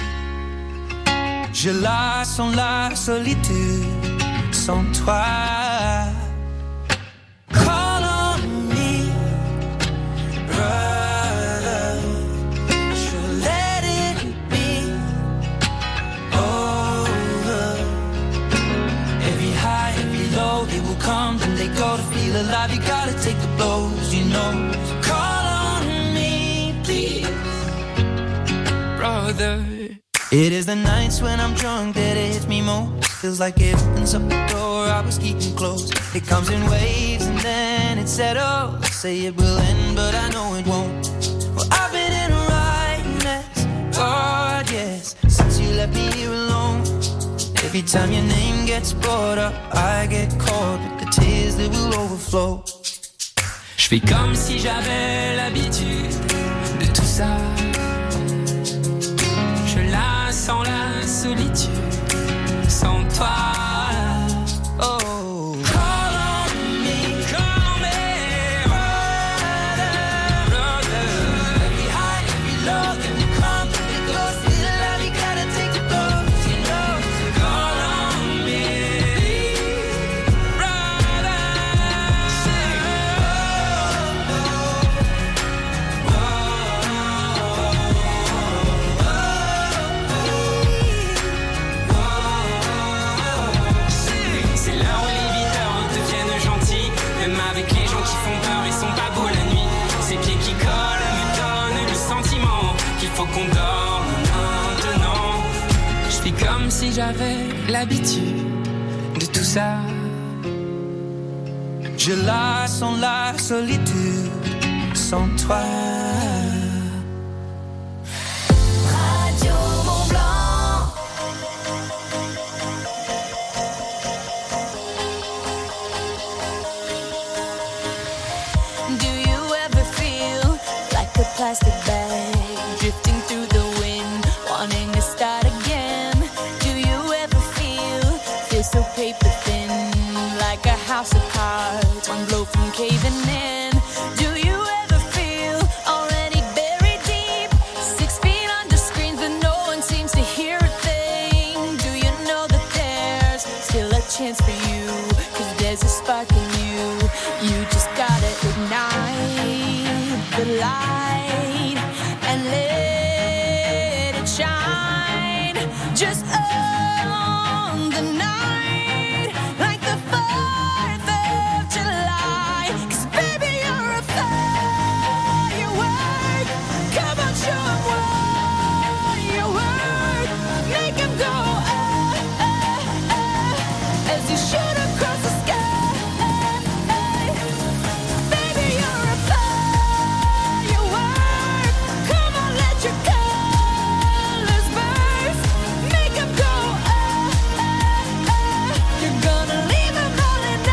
Je la sens la solitude sans toi. Call on me knows. Call on me, please, brother. It is the nights when I'm drunk that it hits me most. Feels like it opens up the door I was keeping closed. It comes in waves and then it settles. Say it will end, but I know it won't. Well, I've been in a right mess, God, yes, since you left me here alone. Every time your name gets brought up, I get caught with the tears that will overflow. Je fais comme si j'avais l'habitude de tout ça. Je la sens la solitude sans toi. Oh, call on me, brother, brother. Every high, every low, every calm, every close, little love you gotta take to close, you know. call on me, brother. C'est là où les videurs deviennent gentils. Même avec les gens qui font peur, ils sont pas beaux la nuit. Ces pieds qui collent me donnent le sentiment qu'il faut qu'on dorme maintenant. Je fais comme si j'avais l'habitude de tout ça. Je la sens la solitude sans toi. Radio Mont Blanc. Do you ever feel like a plastic bag drifting through the wind, wanting to start again? Do you ever feel so paper thin, like a house of cards, one blow from caving in? Do you ever feel already buried deep, 6 feet under screens, but no one seems to hear a thing? Do you know that there's still a chance for you? 'Cause there's a spark in you. You just gotta ignite the light and let it shine. Just on the night, like the 4th of July. 'Cause baby, you're a firework. Come on, show 'em what you work. Make 'em go, as you shoot across the sky. Baby, you're a firework. Come on, let your colors burst. Make 'em go, you're gonna leave 'em all in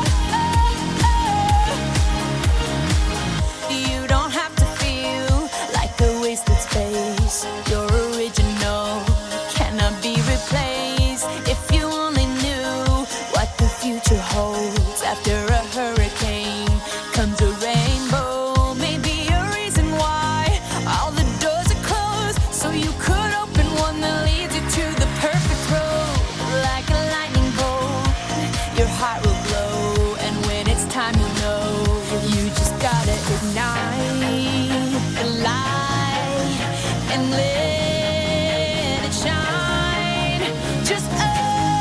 You don't have to feel like a wasted space. You're original, cannot be replaced. If you only knew what the future holds. After a hurricane comes a rainbow. Maybe a reason why all the doors are closed, so you could open one that leads you to the perfect road. Like a lightning bolt, your heart will glow, and when it's time, you know you just gotta ignite the light and let it shine. Just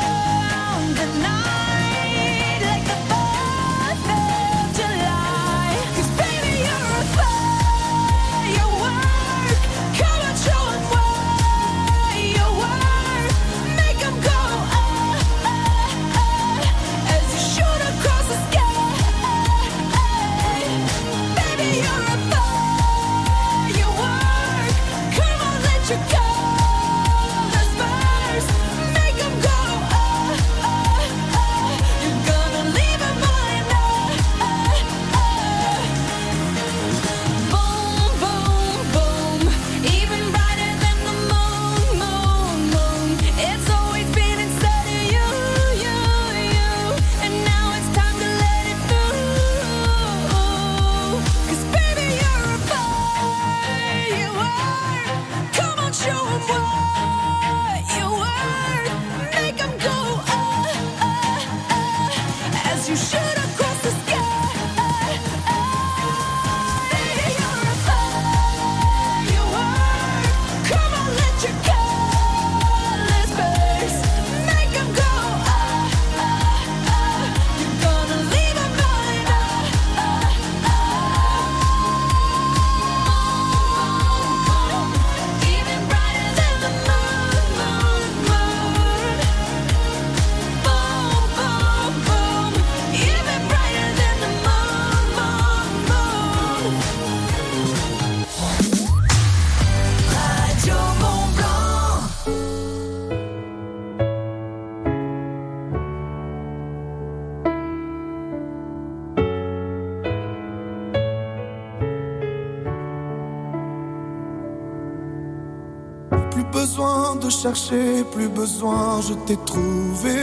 on the night, like the 4th of July. besoin de chercher, plus besoin, je t'ai trouvé.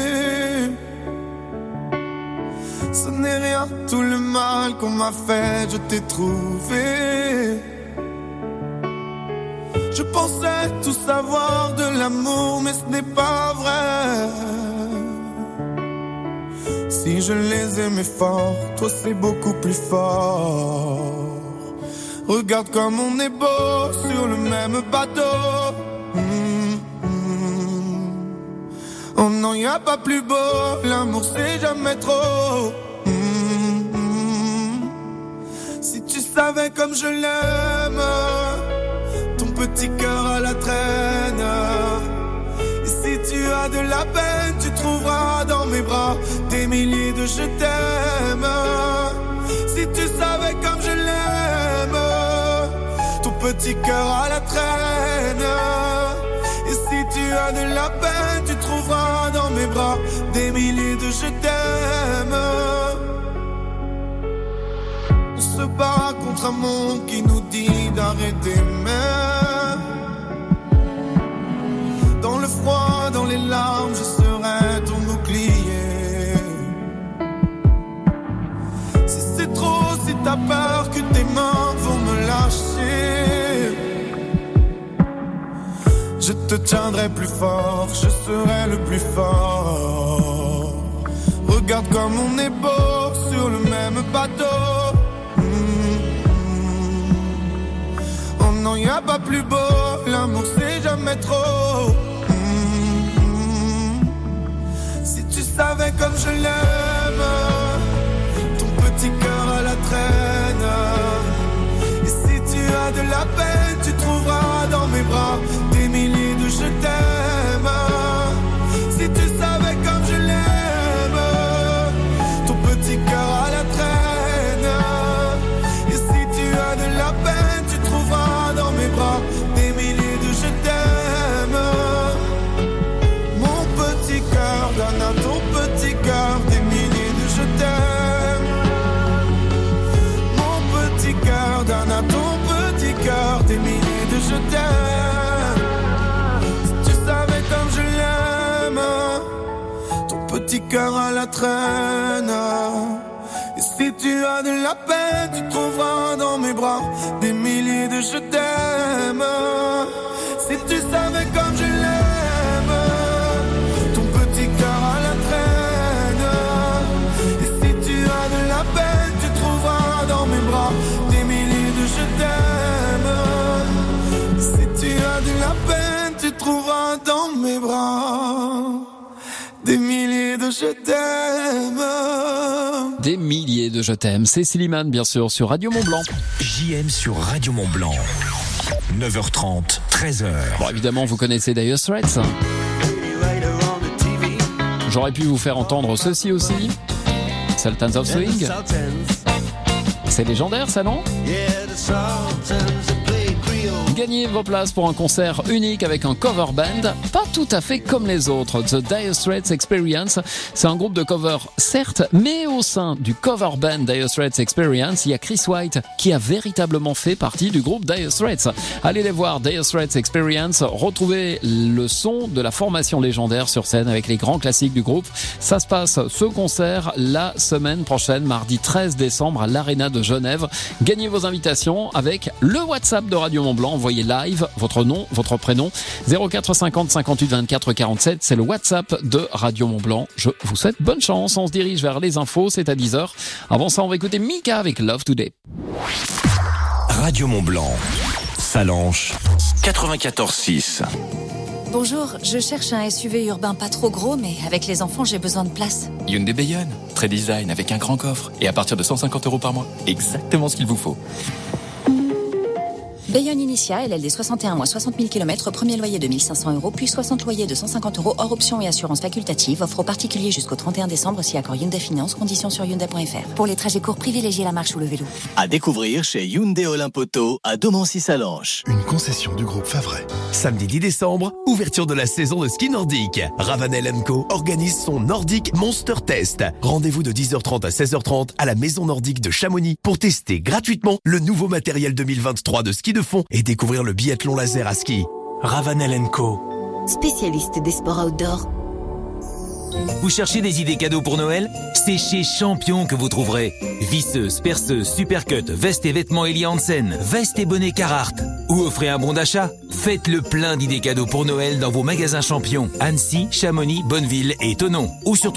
Ce n'est rien, tout le mal qu'on m'a fait, je t'ai trouvé. Je pensais tout savoir de l'amour, mais ce n'est pas vrai. Si je les aimais fort, toi c'est beaucoup plus fort. Regarde comme on est beau sur le même bateau. Oh non, y a pas plus beau, l'amour c'est jamais trop. Si tu savais comme je l'aime, ton petit cœur à la traîne. Et si tu as de la peine, tu trouveras dans mes bras des milliers de je t'aime. Si tu savais comme je l'aime, ton petit cœur à la traîne. Et si tu as de la peine, tu trouveras dans mes bras des milliers de je t'aime. On se bat contre un monde qui nous dit d'arrêter, mais dans le froid, dans les larmes, je serai ton bouclier. Si c'est trop, si t'as peur que tes mains vont me lâcher, je te tiendrai plus fort, je serai le plus fort. Regarde comme on est beau sur le même bateau. Oh non, y a pas plus beau, l'amour c'est jamais trop. Si tu savais comme je l'aime, ton petit cœur à la traîne. Et si tu as de la peine, tu trouveras dans mes bras des milliers de je t'aime. Si tu savais comme je l'aime, ton petit cœur à la traîne. Et si tu as de la peine, tu trouveras dans mes bras des milliers de je t'aime. Mon petit cœur donne à ton petit cœur des milliers de je t'aime. Mon petit cœur donne à ton petit cœur des milliers de je t'aime. Si tu savais comme je l'aime, ton petit cœur à la traîne. Et si tu as de la peine, tu trouveras dans mes bras des milliers de je t'aime. Si tu savais comme je l'aime, ton petit cœur à la traîne. Et si tu as de la peine, tu trouveras dans mes bras des milliers de je t'aime. Si tu as de la peine, tu trouveras dans mes bras des milliers de je t'aime. Des milliers de je t'aime. C'est Slimane, bien sûr, sur Radio Mont-Blanc. JM sur Radio Mont-Blanc. 9h30, 13h. Bon, évidemment, vous connaissez Dire Straits. J'aurais pu vous faire entendre ceci aussi. Sultans of Swing. C'est légendaire, ça, non? Gagnez vos places pour un concert unique avec un cover band, pas tout à fait comme les autres. The Dire Straits Experience, c'est un groupe de cover, certes, mais au sein du cover band Dire Straits Experience, il y a Chris White qui a véritablement fait partie du groupe Dire Straits. Allez les voir, Dire Straits Experience, retrouvez le son de la formation légendaire sur scène avec les grands classiques du groupe. Ça se passe, ce concert, la semaine prochaine, mardi 13 décembre à l'Arena de Genève. Gagnez vos invitations avec le WhatsApp de Radio Mont-Blanc. Envoyez live votre nom, votre prénom, 0450 58 24 47. C'est le WhatsApp de Radio Mont-Blanc. Je vous souhaite bonne chance. On se dirige vers les infos. C'est à 10h. Avant ça, on va écouter Mika avec Love Today. Radio Mont-Blanc. Salanches, 94.6. Bonjour, je cherche un SUV urbain pas trop gros, mais avec les enfants, j'ai besoin de place. Hyundai Bayonne, très design avec un grand coffre et à partir de 150 € par mois. Exactement ce qu'il vous faut. Bayonne Initia, LLD 61 mois, 60 000 km, premier loyer de 1 500 €, puis 60 loyers de 150 € hors option et assurance facultative. Offre aux particuliers jusqu'au 31 décembre si accord Hyundai Finance. Conditions sur Hyundai.fr. Pour les trajets courts, privilégiez la marche ou le vélo. À découvrir chez Hyundai Olympoto à Domancy-Salanches. Une concession du groupe Favret. Samedi 10 décembre, ouverture de la saison de ski nordique. Ravanel & Co organise son Nordic Monster Test. Rendez-vous de 10h30 à 16h30 à la Maison Nordique de Chamonix pour tester gratuitement le nouveau matériel 2023 de ski de fond et découvrir le biathlon laser à ski. Ravanel & Co. Spécialiste des sports outdoor. Vous cherchez des idées cadeaux pour Noël ? C'est chez Champion que vous trouverez. Visseuse, perceuse, supercut, vestes et vêtements Eli Hansen, vestes et bonnets Carhartt. Ou offrez un bon d'achat. Faites le plein d'idées cadeaux pour Noël dans vos magasins Champion. Annecy, Chamonix, Bonneville et Thonon. Ou sur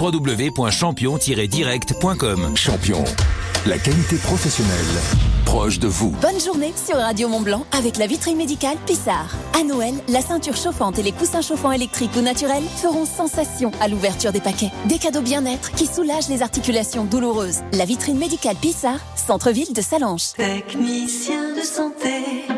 www.champion-direct.com. Champion, la qualité professionnelle proche de vous. Bonne journée sur Radio Mont-Blanc avec la vitrine médicale Pissard. À Noël, la ceinture chauffante et les coussins chauffants électriques ou naturels feront sensation à l'ouverture des paquets. Des cadeaux bien-être qui soulagent les articulations douloureuses. La vitrine médicale Pissard, centre-ville de Sallanches. Technicien de santé.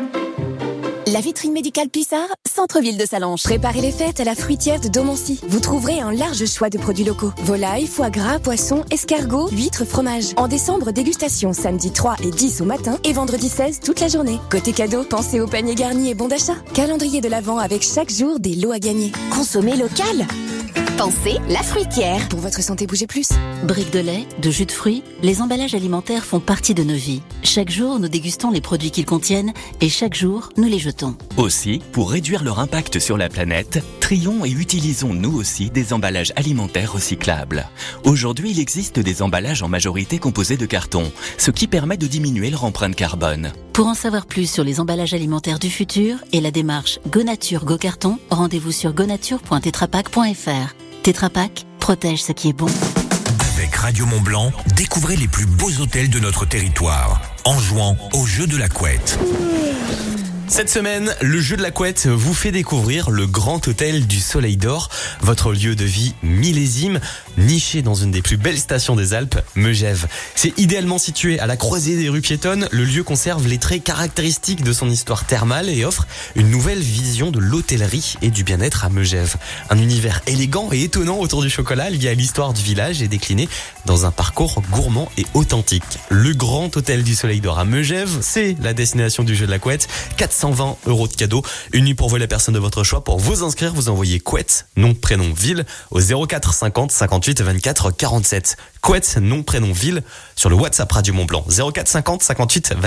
La vitrine médicale Pissard, centre-ville de Sallanches. Préparez les fêtes à la fruitière de Domoncy. Vous trouverez un large choix de produits locaux. Volailles, foie gras, poissons, escargots, huîtres, fromage. En décembre, dégustation samedi 3 et 10 au matin et vendredi 16 toute la journée. Côté cadeau, pensez au panier garni et bon d'achat. Calendrier de l'Avent avec chaque jour des lots à gagner. Consommez local. Pensez la fruitière. Pour votre santé, bougez plus. Briques de lait, de jus de fruits, les emballages alimentaires font partie de nos vies. Chaque jour, nous dégustons les produits qu'ils contiennent et chaque jour, nous les jetons. Aussi, pour réduire leur impact sur la planète, trions et utilisons nous aussi des emballages alimentaires recyclables. Aujourd'hui, il existe des emballages en majorité composés de carton, ce qui permet de diminuer leur empreinte carbone. Pour en savoir plus sur les emballages alimentaires du futur et la démarche Go Nature Go Carton, rendez-vous sur gonature.tetrapak.fr. Tetra Pak, protège ce qui est bon. Avec Radio Mont-Blanc, découvrez les plus beaux hôtels de notre territoire en jouant au jeu de la couette. Cette semaine, le jeu de la couette vous fait découvrir le Grand Hôtel du Soleil d'Or, votre lieu de vie millésime, niché dans une des plus belles stations des Alpes, Megève. C'est idéalement situé à la croisée des rues piétonnes, le lieu conserve les traits caractéristiques de son histoire thermale et offre une nouvelle vision de l'hôtellerie et du bien-être à Megève. Un univers élégant et étonnant autour du chocolat lié à l'histoire du village et décliné dans un parcours gourmand et authentique. Le Grand Hôtel du Soleil d'Or à Megève, c'est la destination du jeu de la couette. 420 € de cadeaux, une nuit pour vous, la personne de votre choix. Pour vous inscrire, vous envoyez couette, nom, prénom, ville au 04 50 58 24 47. Couette, nom, prénom, ville sur le WhatsApp Radio Mont-Blanc 04 50 58 24